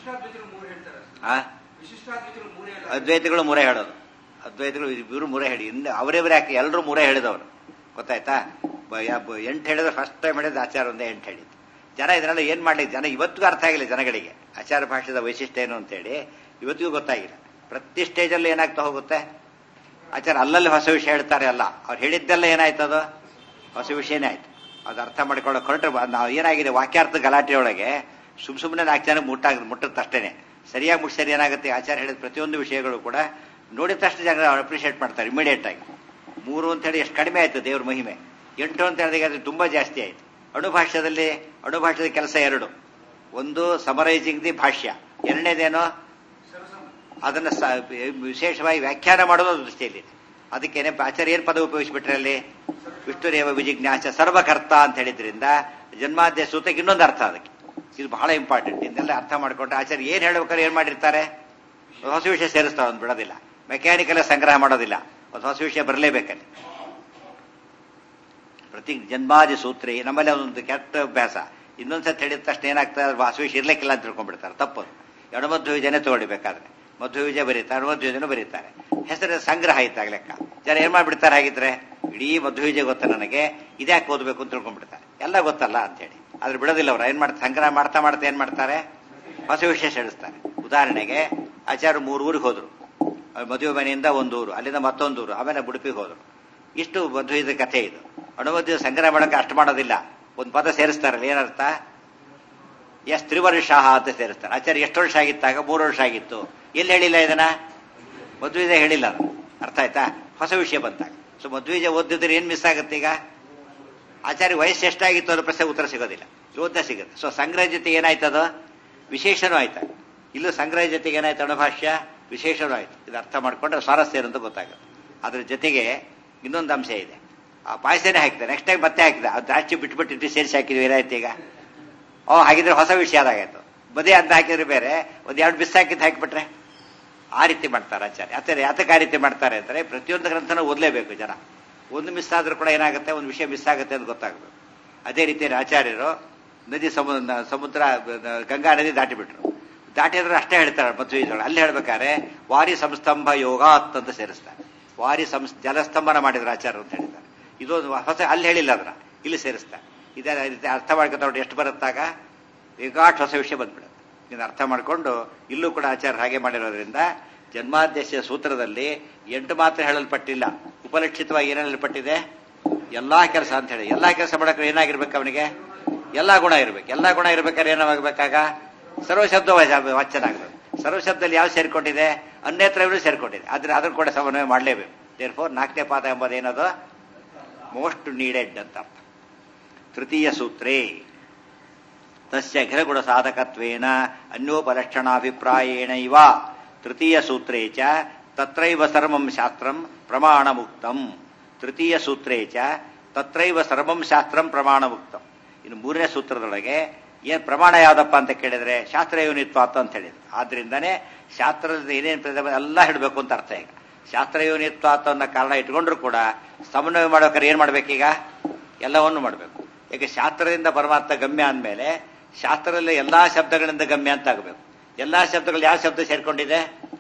ಅದ್ವೈತಿಗಳು ಮೂರೇ ಹೇಳೋದು. ಅದ್ವೈತಿಗಳು ಇವರು ಮೂರೇ ಹೇಳಿ, ಇನ್ನು ಅವರಿವರೇ ಯಾಕೆ ಎಲ್ಲರೂ ಮೂರೇ ಹೇಳಿದವರು. ಗೊತ್ತಾಯ್ತಾ? ಎಂಟು ಹೇಳಿದ್ರೆ ಫಸ್ಟ್ ಟೈಮ್ ಹೇಳಿದ್ರೆ ಆಚಾರ ಒಂದೇ ಎಂಟು ಹೇಳಿದ್ದು. ಜನ ಇದನ್ನೆಲ್ಲ ಏನ್ ಮಾಡ್ಲಿ, ಜನ ಇವತ್ತಿಗೂ ಅರ್ಥ ಆಗಿಲ್ಲ ಜನಗಳಿಗೆ. ಆಚಾರ ಭಾಷೆದ ವೈಶಿಷ್ಟ್ಯ ಏನು ಅಂತೇಳಿ ಇವತ್ತಿಗೂ ಗೊತ್ತಾಗಿಲ್ಲ. ಪ್ರತಿ ಸ್ಟೇಜಲ್ಲಿ ಏನಾಗ್ತಾ ಹೋಗುತ್ತೆ? ಆಚಾರ ಅಲ್ಲಲ್ಲಿ ಹೊಸ ವಿಷಯ ಹೇಳ್ತಾರೆ. ಅಲ್ಲ, ಅವ್ರು ಹೇಳಿದ್ದೆಲ್ಲ ಏನಾಯ್ತದು? ಹೊಸ ವಿಷಯನೇ ಆಯ್ತು. ಅದು ಅರ್ಥ ಮಾಡಿಕೊಳ್ಳೋಕೆ ಹೊರಟ್ರೆ ನಾವು ಏನಾಗಿದೆ, ವಾಕ್ಯಾರ್ಥ ಗಲಾಟೆಯೊಳಗೆ ಸುಮ್ ಸುಮ್ಮನೆ ನಾಲ್ಕು ಜನ ಮುಟ್ಟ ಮುಟ್ಟುತ್ತೆ ಅಷ್ಟೇನೆ. ಸರಿಯಾಗಿ ಮುಟ್ಟಿಸಿದ್ರೆ ಏನಾಗುತ್ತೆ? ಆಚಾರ ಹೇಳಿದ ಪ್ರತಿಯೊಂದು ವಿಷಯಗಳು ಕೂಡ ನೋಡಿದ ತಕ್ಷಣ ಜನ ಅಪ್ರಿಷಿಯೇಟ್ ಮಾಡ್ತಾರೆ ಇಮಿಡಿಯೇಟ್ ಆಗಿ. ಮೂರು ಅಂತ ಹೇಳಿ ಎಷ್ಟು ಕಡಿಮೆ ಆಯ್ತು ದೇವ್ರ ಮಹಿಮೆ. ಎಂಟು ಅಂತ ಹೇಳಿದಾಗ ಅದು ತುಂಬಾ ಜಾಸ್ತಿ ಆಯ್ತು. ಅಣುಭಾಷ್ಯದಲ್ಲಿ ಅಣುಭಾಷ್ಯದ ಕೆಲಸ ಎರಡು. ಒಂದು ಸಮರೈಸಿಂಗ್ ದಿ ಭಾಷ್ಯ, ಎರಡನೇದೇನೋ ಅದನ್ನ ವಿಶೇಷವಾಗಿ ವ್ಯಾಖ್ಯಾನ ಮಾಡೋದು ದೃಷ್ಟಿಯಲ್ಲಿ. ಅದಕ್ಕೇನೆ ಆಚಾರ್ಯ ಏನ್ ಪದ ಉಪಯೋಗಿಸ್ಬಿಟ್ರೆ ಅಲ್ಲಿ? ವಿಷ್ಣುರೇವ ವಿಜಿಜ್ಞಾಸ ಸರ್ವಕರ್ತ ಅಂತ ಹೇಳಿದ್ರಿಂದ ಜನ್ಮಾದ್ಯ ಸೂತಕ್ಕೆ ಇನ್ನೊಂದು ಅರ್ಥ ಅದಕ್ಕೆ. ಇದು ಬಹಳ ಇಂಪಾರ್ಟೆಂಟ್. ಇದನ್ನೆಲ್ಲ ಅರ್ಥ ಮಾಡ್ಕೊಂಡ್ರೆ ಆಚಾರ್ಯ ಏನ್ ಹೇಳ್ಬೇಕಾದ್ರೆ ಏನ್ ಮಾಡಿರ್ತಾರೆ? ಹೊಸ ವಿಷಯ ಸೇರಿಸ್ತಾವ, ಒಂದು ಬಿಡೋದಿಲ್ಲ. ಮೆಕ್ಯಾನಿಕಲ್ ಸಂಗ್ರಹ ಮಾಡೋದಿಲ್ಲ, ಒಂದು ಹೊಸ ವಿಷಯ ಬರಲೇಬೇಕಲ್ಲಿ. ಪ್ರತಿ ಜನ್ಮಾದಿ ಸೂತ್ರಿ ನಮ್ಮಲ್ಲಿ ಒಂದು ಕೆಟ್ಟ ಅಭ್ಯಾಸ. ಇನ್ನೊಂದ್ಸತಿ ಹೇಳಿದ ತಕ್ಷಣ ಏನಾಗ್ತದೆ? ಹೊಸ ವಿಷಯ ಇರ್ಲಿಕ್ಕಿಲ್ಲ ಅಂತ ತಿಳ್ಕೊಂಡ್ಬಿಡ್ತಾರೆ. ತಪ್ಪದು. ಎಡಮಧ್ವ ವಿಜಯನೇ ತಗೊಳ್ಬೇಕಾದ್ರೆ ಮಧ್ವ ವಿಜಯ ಬರೀತಾರೆ, ಅಣುಮಧ್ವ ವಿಜಯನೂ ಬರೀತಾರೆ. ಹೆಸರು ಸಂಗ್ರಹ ಇದ್ದಾಗ ಲೆಕ್ಕ. ಜನ ಏನ್ ಮಾಡ್ಬಿಡ್ತಾರೆ ಹಾಗಿದ್ರೆ? ಇಡೀ ಮಧ್ವ ವಿಜಯ ಗೊತ್ತ ನನಗೆ, ಇದ್ಯಾಕೆ ಓದಬೇಕು ಅಂತ ತಿಳ್ಕೊಂಡ್ಬಿಡ್ತಾರೆ. ಎಲ್ಲ ಗೊತ್ತಲ್ಲ ಅಂತ ಹೇಳಿ. ಆದ್ರೆ ಬಿಡೋದಿಲ್ಲ ಅವ್ರು. ಏನ್ ಮಾಡ್ತಾರೆ? ಸಂಗ್ರಹ ಮಾಡ್ತಾ ಮಾಡ್ತಾ ಏನ್ ಮಾಡ್ತಾರೆ? ಹೊಸ ವಿಷಯ ಸೇರಿಸ್ತಾರೆ. ಉದಾಹರಣೆಗೆ ಆಚಾರ್ಯ ಮೂರು ಊರಿಗೆ ಹೋದ್ರು. ಮದುವೆ ಮನೆಯಿಂದ ಒಂದು ಊರು, ಅಲ್ಲಿಂದ ಮತ್ತೊಂದು ಊರು, ಆಮೇಲೆ ಉಡುಪಿಗೆ ಹೋದ್ರು. ಇಷ್ಟು ಮಧ್ವದ ಕಥೆ ಇದು. ಅಣುಮಧ್ವ ಸಂಗ್ರಹ ಮಾಡೋಕೆ ಅಷ್ಟು ಮಾಡೋದಿಲ್ಲ, ಒಂದು ಪದ ಸೇರಿಸ್ತಾರಲ್ಲ. ಏನರ್ಥ? ಎಸ್ ತ್ರಿವರ್ಷ ಅಂತ ಸೇರಿಸ್ತಾರೆ. ಆಚಾರ್ಯ ಎಷ್ಟು ವರ್ಷ ಆಗಿತ್ತಾಗ? ಮೂರು ವರ್ಷ ಆಗಿತ್ತು. ಎಲ್ಲಿ ಹೇಳಿಲ್ಲ ಇದನ್ನ? ಮಧ್ವೀಜ ಹೇಳಿಲ್ಲ. ಅರ್ಥ ಆಯ್ತಾ? ಹೊಸ ವಿಷಯ ಬಂತಾಗ. ಸೊ ಮಧ್ವೀಜ ಓದಿದ್ರೆ ಏನ್ ಮಿಸ್ ಆಗುತ್ತೆ? ಈಗ ಆಚಾರ್ಯ ವಯಸ್ಸು ಎಷ್ಟಾಗಿತ್ತು ಅನ್ನೋ ಪ್ರಶ್ನೆ ಉತ್ತರ ಸಿಗೋದಿಲ್ಲ, ಓದ್ತಾ ಸಿಗುತ್ತೆ. ಸೊ ಸಂಗ್ರಹ ಜೊತೆಗೆ ಏನಾಯ್ತದ? ವಿಶೇಷನೂ ಆಯ್ತ. ಇಲ್ಲೂ ಸಂಗ್ರಹ ಜೊತೆಗೆ ಏನಾಯ್ತು? ಅಣುಭಾಷ್ಯ ವಿಶೇಷನೂ ಆಯ್ತು. ಇದು ಅರ್ಥ ಮಾಡ್ಕೊಂಡ್ರೆ ಸ್ವಾರಸ್ಯ ಏನಂತ ಗೊತ್ತಾಗುತ್ತೆ. ಅದ್ರ ಜೊತೆಗೆ ಇನ್ನೊಂದು ಅಂಶ ಇದೆ. ಆ ಪಾಯಸನೇ ಹಾಕಿದೆ, ನೆಕ್ಸ್ಟ್ ಟೈಮ್ ಮತ್ತೆ ಹಾಕಿದೆ, ಅದು ಜಾಸ್ತಿ ಬಿಟ್ಬಿಟ್ಟು ಇಟ್ಟು ಸೇರಿಸಿ ಹಾಕಿದ್ವಿ, ಏನಾಯ್ತು ಈಗ? ಓ ಹಾಗಿದ್ರೆ ಹೊಸ ವಿಷಯ ಆದಾಗಾಯ್ತು. ಬದೇ ಅಂತ ಹಾಕಿದ್ರೆ ಬೇರೆ, ಒಂದ್ ಎರಡು ಬಿಸ್ ಹಾಕಿದ್ದು ಹಾಕಿಬಿಟ್ರೆ ಆ ರೀತಿ ಮಾಡ್ತಾರೆ ಆಚಾರ್ಯ. ಆಚಾರ್ಯ ಯಾತಕ್ಕೆ ಆ ರೀತಿ ಮಾಡ್ತಾರೆ ಅಂದರೆ ಪ್ರತಿಯೊಂದು ಗ್ರಂಥನ ಓದಲೇಬೇಕು ಜನ. ಒಂದು ಮಿಸ್ ಆದ್ರೂ ಕೂಡ ಏನಾಗುತ್ತೆ? ಒಂದು ವಿಷಯ ಮಿಸ್ ಆಗುತ್ತೆ ಅಂತ ಗೊತ್ತಾಗಬೇಕು. ಅದೇ ರೀತಿ ಆಚಾರ್ಯರು ನದಿ ಸಮುದ್ರ ಸಮುದ್ರ ಗಂಗಾ ನದಿ ದಾಟಿಬಿಟ್ರು. ದಾಟಿದ್ರೆ ಅಷ್ಟೇ ಹೇಳ್ತಾರೆ ಮಧ್ವೀಜಗಳು. ಅಲ್ಲಿ ಹೇಳ್ಬೇಕಾದ್ರೆ ವಾರಿ ಸಂಸ್ತಂಭ ಯೋಗಾತ್ ಅಂತ ಸೇರಿಸ್ತಾರೆ. ವಾರಿ ಸಂಸ್ ಜಲಸ್ತಂಭನ ಮಾಡಿದ್ರು ಆಚಾರ್ಯರು ಅಂತ ಹೇಳಿದ್ದಾರೆ. ಇದೊಂದು ಹೊಸ, ಅಲ್ಲಿ ಹೇಳಿಲ್ಲ ಅದನ್ನ, ಇಲ್ಲಿ ಸೇರಿಸ್ತಾರೆ. ಇದೇ ರೀತಿ ಅರ್ಥ ಮಾಡ್ಕೊತ ಎಷ್ಟು ಬರುತ್ತಾಗ ವಿಗಾಟ್ ಹೊಸ ವಿಷಯ ಬಂದ್ಬಿಡುತ್ತೆ. ಇದನ್ನ ಅರ್ಥ ಮಾಡಿಕೊಂಡು ಇಲ್ಲೂ ಕೂಡ ಆಚಾರ್ಯ ಹಾಗೆ ಮಾಡಿರೋದ್ರಿಂದ ಜನ್ಮಾದ್ಯಸ್ಯ ಸೂತ್ರದಲ್ಲಿ ಎಂಟು ಮಾತ್ರ ಹೇಳಲ್ಪಟ್ಟಿಲ್ಲ, ಉಪಲಕ್ಷಿತವಾಗಿ ಏನ್ ಹೇಳಲ್ಪಟ್ಟಿದೆ? ಎಲ್ಲಾ ಕೆಲಸ ಅಂತ ಹೇಳಿ. ಎಲ್ಲಾ ಕೆಲಸ ಮಾಡಕ್ಕೆ ಏನಾಗಿರ್ಬೇಕು ಅವನಿಗೆ? ಎಲ್ಲಾ ಗುಣ ಇರ್ಬೇಕು. ಎಲ್ಲಾ ಗುಣ ಇರ್ಬೇಕಾದ್ರೆ ಏನಾಗಬೇಕಾಗ? ಸರ್ವಶಬ್ದ ವಾಚನ ಆಗ್ಬೇಕು. ಸರ್ವಶಬ್ದದಲ್ಲಿ ಯಾವ ಸೇರ್ಕೊಂಡಿದೆ? ಅನ್ಯತ್ರವೂ ಸೇರ್ಕೊಂಡಿದೆ. ಆದ್ರೆ ಅದನ್ನು ಕೂಡ ಸಮನ್ವಯ ಮಾಡಲೇಬೇಕು. ದೇರ್ಫೋರ್ ನಾಲ್ಕನೇ ಪಾದ ಎಂಬುದೇನದು? ಮೋಸ್ಟ್ ನೀಡೆಡ್ ಅಂತ ಅರ್ಥ. ತೃತೀಯ ಸೂತ್ರೇ ತಸ್ಯ ಅಖಿಲಗುಣ ಸಾಧಕತ್ವೇನ ಅನ್ಯೋಪಲಕ್ಷಣಾಭಿಪ್ರಾಯೇಣ ಇವ ತೃತೀಯ ಸೂತ್ರೇ ಚ ತತ್ರೈವ ಸರ್ವಂ ಶಾಸ್ತ್ರಂ ಪ್ರಮಾಣ ಮುಕ್ತಂ. ತೃತೀಯ ಸೂತ್ರೇ ಚ ತತ್ರೈವ ಸರ್ವಂ ಶಾಸ್ತ್ರಂ ಪ್ರಮಾಣ ಮುಕ್ತಂ. ಇನ್ನು ಮೂರನೇ ಸೂತ್ರದೊಳಗೆ ಏನ್ ಪ್ರಮಾಣ ಯಾವ್ದಪ್ಪ ಅಂತ ಕೇಳಿದ್ರೆ ಶಾಸ್ತ್ರ ಯೋನಿತ್ವಾತ ಅಂತ ಹೇಳಿದ್ರು. ಆದ್ರಿಂದಾನೇ ಶಾಸ್ತ್ರದ ಏನೇನು ಎಲ್ಲ ಹಿಡಬೇಕು ಅಂತ ಅರ್ಥ. ಈಗ ಶಾಸ್ತ್ರ ಯೋನಿತ್ವಾತ ಅನ್ನೋ ಕಾರಣ ಇಟ್ಕೊಂಡ್ರು ಕೂಡ ಸಮನ್ವಯ ಮಾಡ್ಬೇಕಾದ್ರೆ ಏನ್ ಮಾಡ್ಬೇಕೀಗ? ಎಲ್ಲವನ್ನು ಮಾಡಬೇಕು. ಈಗ ಶಾಸ್ತ್ರದಿಂದ ಪರಮಾರ್ಥ ಗಮ್ಯ ಅಂದಮೇಲೆ ಶಾಸ್ತ್ರದಲ್ಲಿ ಎಲ್ಲಾ ಶಬ್ದಗಳಿಂದ ಗಮ್ಯ ಅಂತ ಆಗಬೇಕು. ಎಲ್ಲಾ ಶಬ್ದಗಳು ಯಾವ ಶಬ್ದ ಸೇರ್ಕೊಂಡಿದೆ?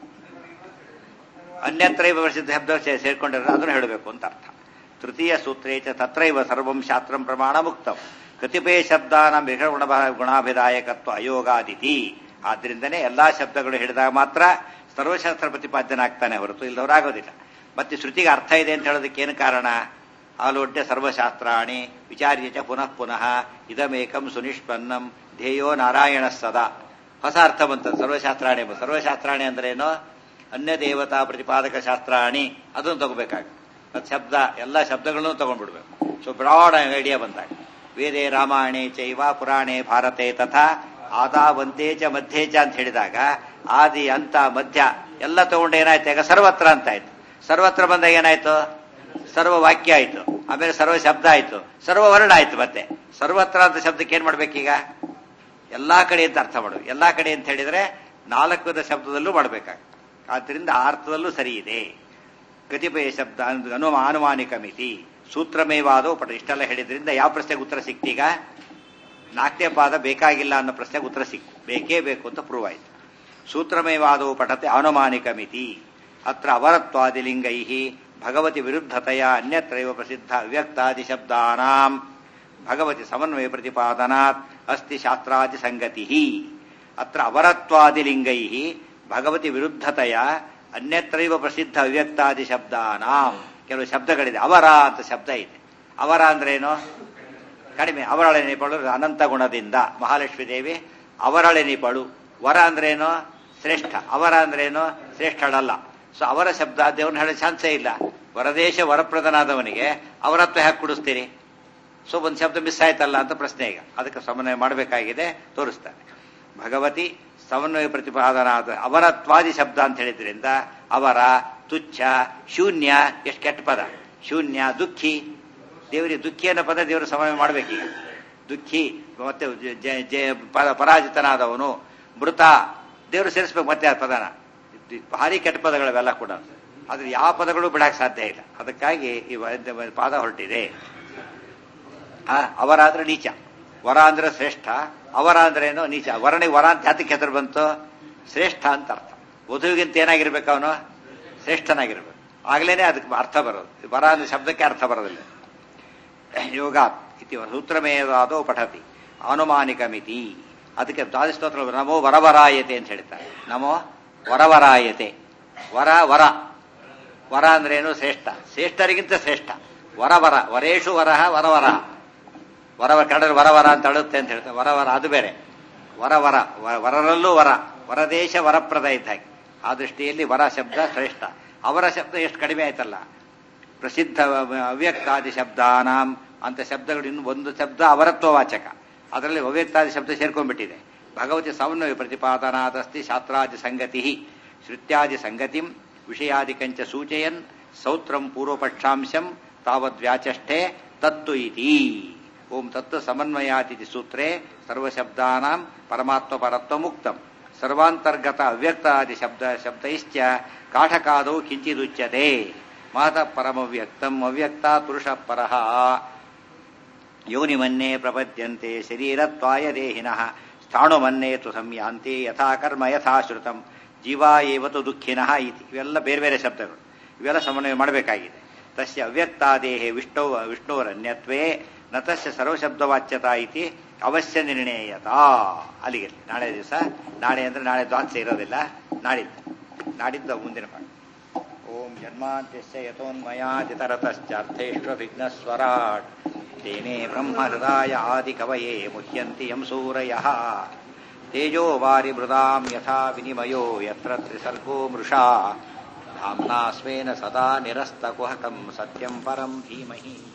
ಅನ್ಯತ್ರೈವ ಪ್ರಸಿದ್ಧ ಶಬ್ದ ಸೇರ್ಕೊಂಡಿರೋ ಅದನ್ನು ಹೇಳಬೇಕು ಅಂತ ಅರ್ಥ. ತೃತೀಯ ಸೂತ್ರೇ ಚ ತತ್ರೈವ ಸರ್ವಂ ಶಾಸ್ತ್ರಂ ಪ್ರಮಾಣ ಮುಕ್ತಂ ಕತಿಪಯ ಶಬ್ದಾನ ಗುಣ ಗುಣಾಭಿದಾಯಕತ್ವ ಅಯೋಗಾದಿತಿ. ಆದ್ರಿಂದನೇ ಎಲ್ಲಾ ಶಬ್ದಗಳು ಹಿಡಿದಾಗ ಮಾತ್ರ ಸರ್ವಶಾಸ್ತ್ರ ಪ್ರತಿಪಾದ್ಯನಾಗ್ತಾನೆ ಹೊರತು ಇಲ್ಲದವರಾಗೋದಿಲ್ಲ. ಮತ್ತೆ ಶ್ರುತಿಗೆ ಅರ್ಥ ಇದೆ ಅಂತ ಹೇಳೋದಕ್ಕೆ ಏನು ಕಾರಣ? ಆಲೋಡ್ಯ ಸರ್ವಶಾಸ್ತ್ರಾಣಿ ವಿಚಾರ್ಯ ಚ ಪುನಃ ಪುನಃ ಇದಮೇಕಂ ಸುನಿಷ್ಪನ್ನಂ ಧ್ಯೇಯೋ ನಾರಾಯಣ ಸದಾ. ಹೊಸ ಅರ್ಥ ಬಂತ ಸರ್ವಶಾಸ್ತ್ರಾಣಿ. ಸರ್ವಶಾಸ್ತ್ರಾಣಿ ಅಂದ್ರೆ ಏನು? ಅನ್ಯ ದೇವತಾ ಪ್ರತಿಪಾದಕ ಶಾಸ್ತ್ರಾಣಿ ಅದನ್ನು ತಗೋಬೇಕಾಗ ಅದು ಶಬ್ದ ಎಲ್ಲ ಶಬ್ದಗಳನ್ನು ತಗೊಂಡ್ಬಿಡ್ಬೇಕು. ಸೊ ಬ್ರಾಡ್ ಐಡಿಯಾ ಬಂದಾಗ ವೇದೇ ರಾಮಾಯಣೆ ಚೈವ ಪುರಾಣೆ ಭಾರತೆ ತಥಾ ಆದಾವಂತೆ ಚ ಮಧ್ಯೆ ಚ ಅಂತ ಹೇಳಿದಾಗ ಆದಿ ಅಂತ ಮಧ್ಯ ಎಲ್ಲ ತಗೊಂಡು ಏನಾಯ್ತು? ಈಗ ಸರ್ವತ್ರ ಅಂತ ಆಯ್ತು. ಸರ್ವತ್ರ ಬಂದಾಗ ಏನಾಯ್ತು? ಸರ್ವ ವಾಕ್ಯ ಆಯ್ತು. ಆಮೇಲೆ ಸರ್ವ ಶಬ್ದ ಆಯ್ತು, ಸರ್ವ ವರ್ಣ ಆಯ್ತು. ಮತ್ತೆ ಸರ್ವತ್ರ ಅಂತ ಶಬ್ದಕ್ಕೆ ಏನ್ ಮಾಡ್ಬೇಕೀಗ? ಎಲ್ಲಾ ಕಡೆ ಅಂತ ಅರ್ಥ ಮಾಡು. ಎಲ್ಲಾ ಕಡೆ ಅಂತ ಹೇಳಿದ್ರೆ ನಾಲ್ಕು ವಿಧ ಶಬ್ದದಲ್ಲೂ ಮಾಡ್ಬೇಕಾಗ. ಆದ್ರಿಂದ ಆ ಅರ್ಥದಲ್ಲೂ ಸರಿ ಇದೆ. ಕತಿಪಯ ಶಬ್ದ ಅನು ಆನುಮಾನಿಕ ಮಿತಿ ಸೂತ್ರಮೇವಾದೋ ಪಟ. ಇಷ್ಟೆಲ್ಲ ಹೇಳಿದ್ರಿಂದ ಯಾವ ಪ್ರಶ್ನೆಗೆ ಉತ್ತರ ಸಿಕ್ತೀಗ? ನಾಲ್ಕನೇ ಪಾದ ಬೇಕಾಗಿಲ್ಲ ಅನ್ನೋ ಪ್ರಶ್ನೆಗೆ ಉತ್ತರ ಸಿಕ್ತು. ಬೇಕೇ ಬೇಕು ಅಂತ ಪ್ರೂವ್ ಆಯ್ತು. ಸೂತ್ರಮೇವಾದೋ ಪಠತೆ ಆನುಮಾನಿಕ ಮಿತಿ ಅತ್ರ ಅವರತ್ವಾದಿಲಿಂಗೈ ಭಗವತಿ ವಿರುದ್ಧತೆಯ ಅನ್ಯತ್ರೈವ ಪ್ರಸಿದ್ಧ ಅವ್ಯಕ್ತಾದಿ ಶಬ್ದಾನಾಂ ಭಗವತಿ ಸಮನ್ವಯ ಪ್ರತಿಪಾದನಾತ್ ಅಸ್ತಿ ಶಾಸ್ತ್ರಾದಿ ಸಂಗತಿ. ಅತ್ರ ಅವರತ್ವಾದಿಲಿಂಗೈ ಭಗವತಿ ವಿರುದ್ಧತೆಯ ಅನ್ಯತ್ರೈವ ಪ್ರಸಿದ್ಧ ಅವ್ಯಕ್ತಾದಿ ಶಬ್ದಾನಾಂ. ಕೆಲವು ಶಬ್ದಗಳಿದೆ. ಅವರ ಅಂತ ಶಬ್ದ ಇದೆ. ಅವರ ಅಂದ್ರೇನು? ಕಡಿಮೆ. ಅವರಳೆನಿಪಳು ಅನಂತ ಗುಣದಿಂದ ಮಹಾಲಕ್ಷ್ಮೀ ದೇವಿ ಅವರಳೆನಿಪಳು. ವರ ಅಂದ್ರೇನು? ಶ್ರೇಷ್ಠ. ಅವರ ಅಂದ್ರೇನು? ಶ್ರೇಷ್ಠಳಲ್ಲ. ಸೊ ಅವರ ಶಬ್ದ ದೇವ್ರನ್ನ ಹೇಳೋ ಚಾನ್ಸೇ ಇಲ್ಲ. ವರದೇಶ ವರಪ್ರದನಾದವನಿಗೆ ಅವರತ್ವ ಯಾಕೆ ಕುಡಿಸ್ತೀರಿ? ಸೊ ಒಂದು ಶಬ್ದ ಮಿಸ್ ಆಯ್ತಲ್ಲ ಅಂತ ಪ್ರಶ್ನೆ. ಈಗ ಅದಕ್ಕೆ ಸಮನ್ವಯ ಮಾಡಬೇಕಾಗಿದೆ, ತೋರಿಸ್ತಾರೆ. ಭಗವತಿ ಸಮನ್ವಯ ಪ್ರತಿಪಾದನಾದ ಅವರತ್ವಾದಿ ಶಬ್ದ ಅಂತ ಹೇಳಿದ್ರಿಂದ ಅವರ, ತುಚ್ಛ, ಶೂನ್ಯ ಎಷ್ಟು ಕೆಟ್ಟ ಪದ. ಶೂನ್ಯ, ದುಃಖಿ. ದೇವರಿಗೆ ದುಃಖಿ ಅನ್ನೋ ಪದ ದೇವರು ಸಮನ್ವಯ ಮಾಡಬೇಕೀಗ. ದುಃಖಿ ಮತ್ತೆ ಪರಾಜಿತನಾದವನು, ಮೃತ ದೇವರು ಸೇರಿಸ್ಬೇಕು ಮತ್ತೆ ಆ ಪದನ. ಭಾರಿ ಕೆಟ್ಟ ಪದಗಳವೆಲ್ಲ ಕೂಡ. ಆದ್ರೆ ಯಾವ ಪದಗಳು ಬಿಡಕ್ಕೆ ಸಾಧ್ಯ ಇಲ್ಲ. ಅದಕ್ಕಾಗಿ ಈ ಪಾದ ಹೊರಟಿದೆ. ಅವರ ಅಂದ್ರೆ ನೀಚ, ವರ ಅಂದ್ರೆ ಶ್ರೇಷ್ಠ. ಅವರ ಅಂದ್ರೆ ಏನು? ನೀಚ. ವರನಿಗೆ ವರ ಅಂತ ಯಾತಕ್ಕೆ ಹೆಸರು ಬಂತು? ಶ್ರೇಷ್ಠ ಅಂತ ಅರ್ಥ. ವಧುವಿಗಿಂತ ಏನಾಗಿರ್ಬೇಕು ಅವನು? ಶ್ರೇಷ್ಠನಾಗಿರ್ಬೇಕು. ಆಗ್ಲೇನೆ ಅದಕ್ಕೆ ಅರ್ಥ ಬರೋದು. ವರ ಅಂದ್ರೆ ಶಬ್ದಕ್ಕೆ ಅರ್ಥ ಬರೋದಿಲ್ಲ. ಯೋಗಾತ್ ಇತಿ ಸೂತ್ರಮೇವಾದೋ ಪಠತಿ ಆನುಮಾನಿಕ ಮಿತಿ. ಅದಕ್ಕೆ ದ್ವಾದಶೋತ್ರ ನಮೋ ವರವರಾಯತೆ ಅಂತ ಹೇಳ್ತಾರೆ. ನಮೋ ವರವರಾಯತೆ. ವರ ವರ ವರ ಅಂದ್ರೇನು? ಶ್ರೇಷ್ಠ. ಶ್ರೇಷ್ಠರಿಗಿಂತ ಶ್ರೇಷ್ಠ. ವರವರ. ವರೇಶು ವರಹ ವರವರ. ವರವ ಕನ್ನಡ ವರವರ ಅಂತ ಅಳುತ್ತೆ ಅಂತ ಹೇಳ್ತಾರೆ. ವರವರ ಅದು ಬೇರೆ. ವರವರ ವರರಲ್ಲೂ ವರ. ವರದೇಶ ವರಪ್ರದ ಇದ್ದ ಹಾಗೆ. ಆ ದೃಷ್ಟಿಯಲ್ಲಿ ವರ ಶಬ್ದ ಶ್ರೇಷ್ಠ. ಅವರ ಶಬ್ದ ಎಷ್ಟು ಕಡಿಮೆ ಆಯ್ತಲ್ಲ. ಪ್ರಸಿದ್ಧ ಅವ್ಯಕ್ತಾದಿ ಶಬ್ದಾನಾಂ ಅಂತ ಶಬ್ದಗಳು ಇನ್ನು ಒಂದು ಶಬ್ದ ಅವರತ್ವವಾಚಕ. ಅದರಲ್ಲಿ ಅವ್ಯಕ್ತಾದಿ ಶಬ್ದ ಸೇರ್ಕೊಂಡ್ಬಿಟ್ಟಿದೆ. ಭಗವತಿ ಸಮನ್ವಯ ಪ್ರತಿಪಾದನಾದಸ್ತಿ ಶಾಸ್ತ್ರಾದಿ ಸಂಗತಿ ಶ್ರುತ್ಯಾದಿ ಸಂಗತಿಂ ವಿಷಯಾದಿಕಂಚ ಸೂಚಯನ್ ಸೌತ್ರಂ ಪೂರ್ವಪಕ್ಷಾಂಶಂ ತಾವದ್ವ್ಯಾಚಷ್ಟೇ ತತ್ತು ಇತಿ. ಓಂ ತತ್ವ ಸಮನ್ವಯಾತಿಥಿ ಸೂತ್ರೇ ಸರ್ವಶಬ್ದಾನಾಂ ಪರಮಾತ್ಮ ಪರತ್ವ ಮುಕ್ತಂ ಸರ್ವಾಂತರ್ಗತ ಅವ್ಯಕ್ತಾದಿ ಶಬ್ದ ಶಬ್ದೈಶ್ಚ ಕಾಠಕಾದೌ ಕಿಂಚಿದುಚ್ಯತೆ. ಮಾತಃ ಪರಮವ್ಯಕ್ತಂ ಅವ್ಯಕ್ತ ಪುರುಷ ಪರಃ ಯೋನಿಮನ್ಯೇ ಪ್ರಪದ್ಯಂತೆ ಶರೀರತ್ವಾಯ ದೇಹಿನಃ ಸ್ಥಾಣುಮನ್ಯೇ ತು ಸಂಯಾಂತೆ ಯಥಾ ಕರ್ಮ ಯಥಾ ಶ್ರುತಂ ಜೀವಾ ಏವತು ದುಃಖಿನಃ ಇತಿ. ಇವೆಲ್ಲ ಬೇರೆ ಬೇರೆ ಶಬ್ದಗಳು. ಇವೆಲ್ಲ ಸಮನ್ವಯ ಮಾಡಬೇಕಾಗಿದೆ. ತಸ್ಯ ಅವ್ಯಕ್ತಾದೇಹೇ ವಿಷ್ಣು ವಿಷ್ಣುರನ್ಯತ್ವೇ ನ ತಸ್ಯ ಸರ್ವಶಬ್ದವಾಚ್ಯತಾ ಇತಿ ಅವಶ್ಯ ನಿರ್ಣಯತಾ. ಅಲ್ಲಿಗೆ ನಾಳೆ ದಿವಸ, ನಾಳೆ ಅಂದ್ರೆ ನಾಳೆ ದ್ವಾದಶ ಇರೋದಿಲ್ಲ, ನಾಡಿದ್ದು ನಾಡಿದ್ದು ಮುಂದಿನ ಪಾಠ. ಓಂ ಜನ್ಮಾಂತ್ಯಸ್ಯ ಯತೋನ್ಮಯಾದಿತರತಶ್ಚಾರ್ಥೇಷ್ವಭಿಘ್ನಸ್ವರಾಟ್ ತೇನೇ ಬ್ರಹ್ಮ ಹೃದಯ ಆದಿ ಕವಯೇ ಮುಹ್ಯಂತಿ ಯಂ ಸೂರಯಃ ತೇಜೋ ವಾರಿ ಮೃದಾಂ ಯಥಾ ವಿನಿಮಯೋ ಯತ್ರ ತ್ರಿಸರ್ಗೋ ಮೃಷಾ ಧಾಮ್ನಾ ಸ್ವೇನ ಸದಾ ನಿರಸ್ತಕುಹಕಂ ಸತ್ಯಂ ಪರಂ ಧೀಮಹಿ.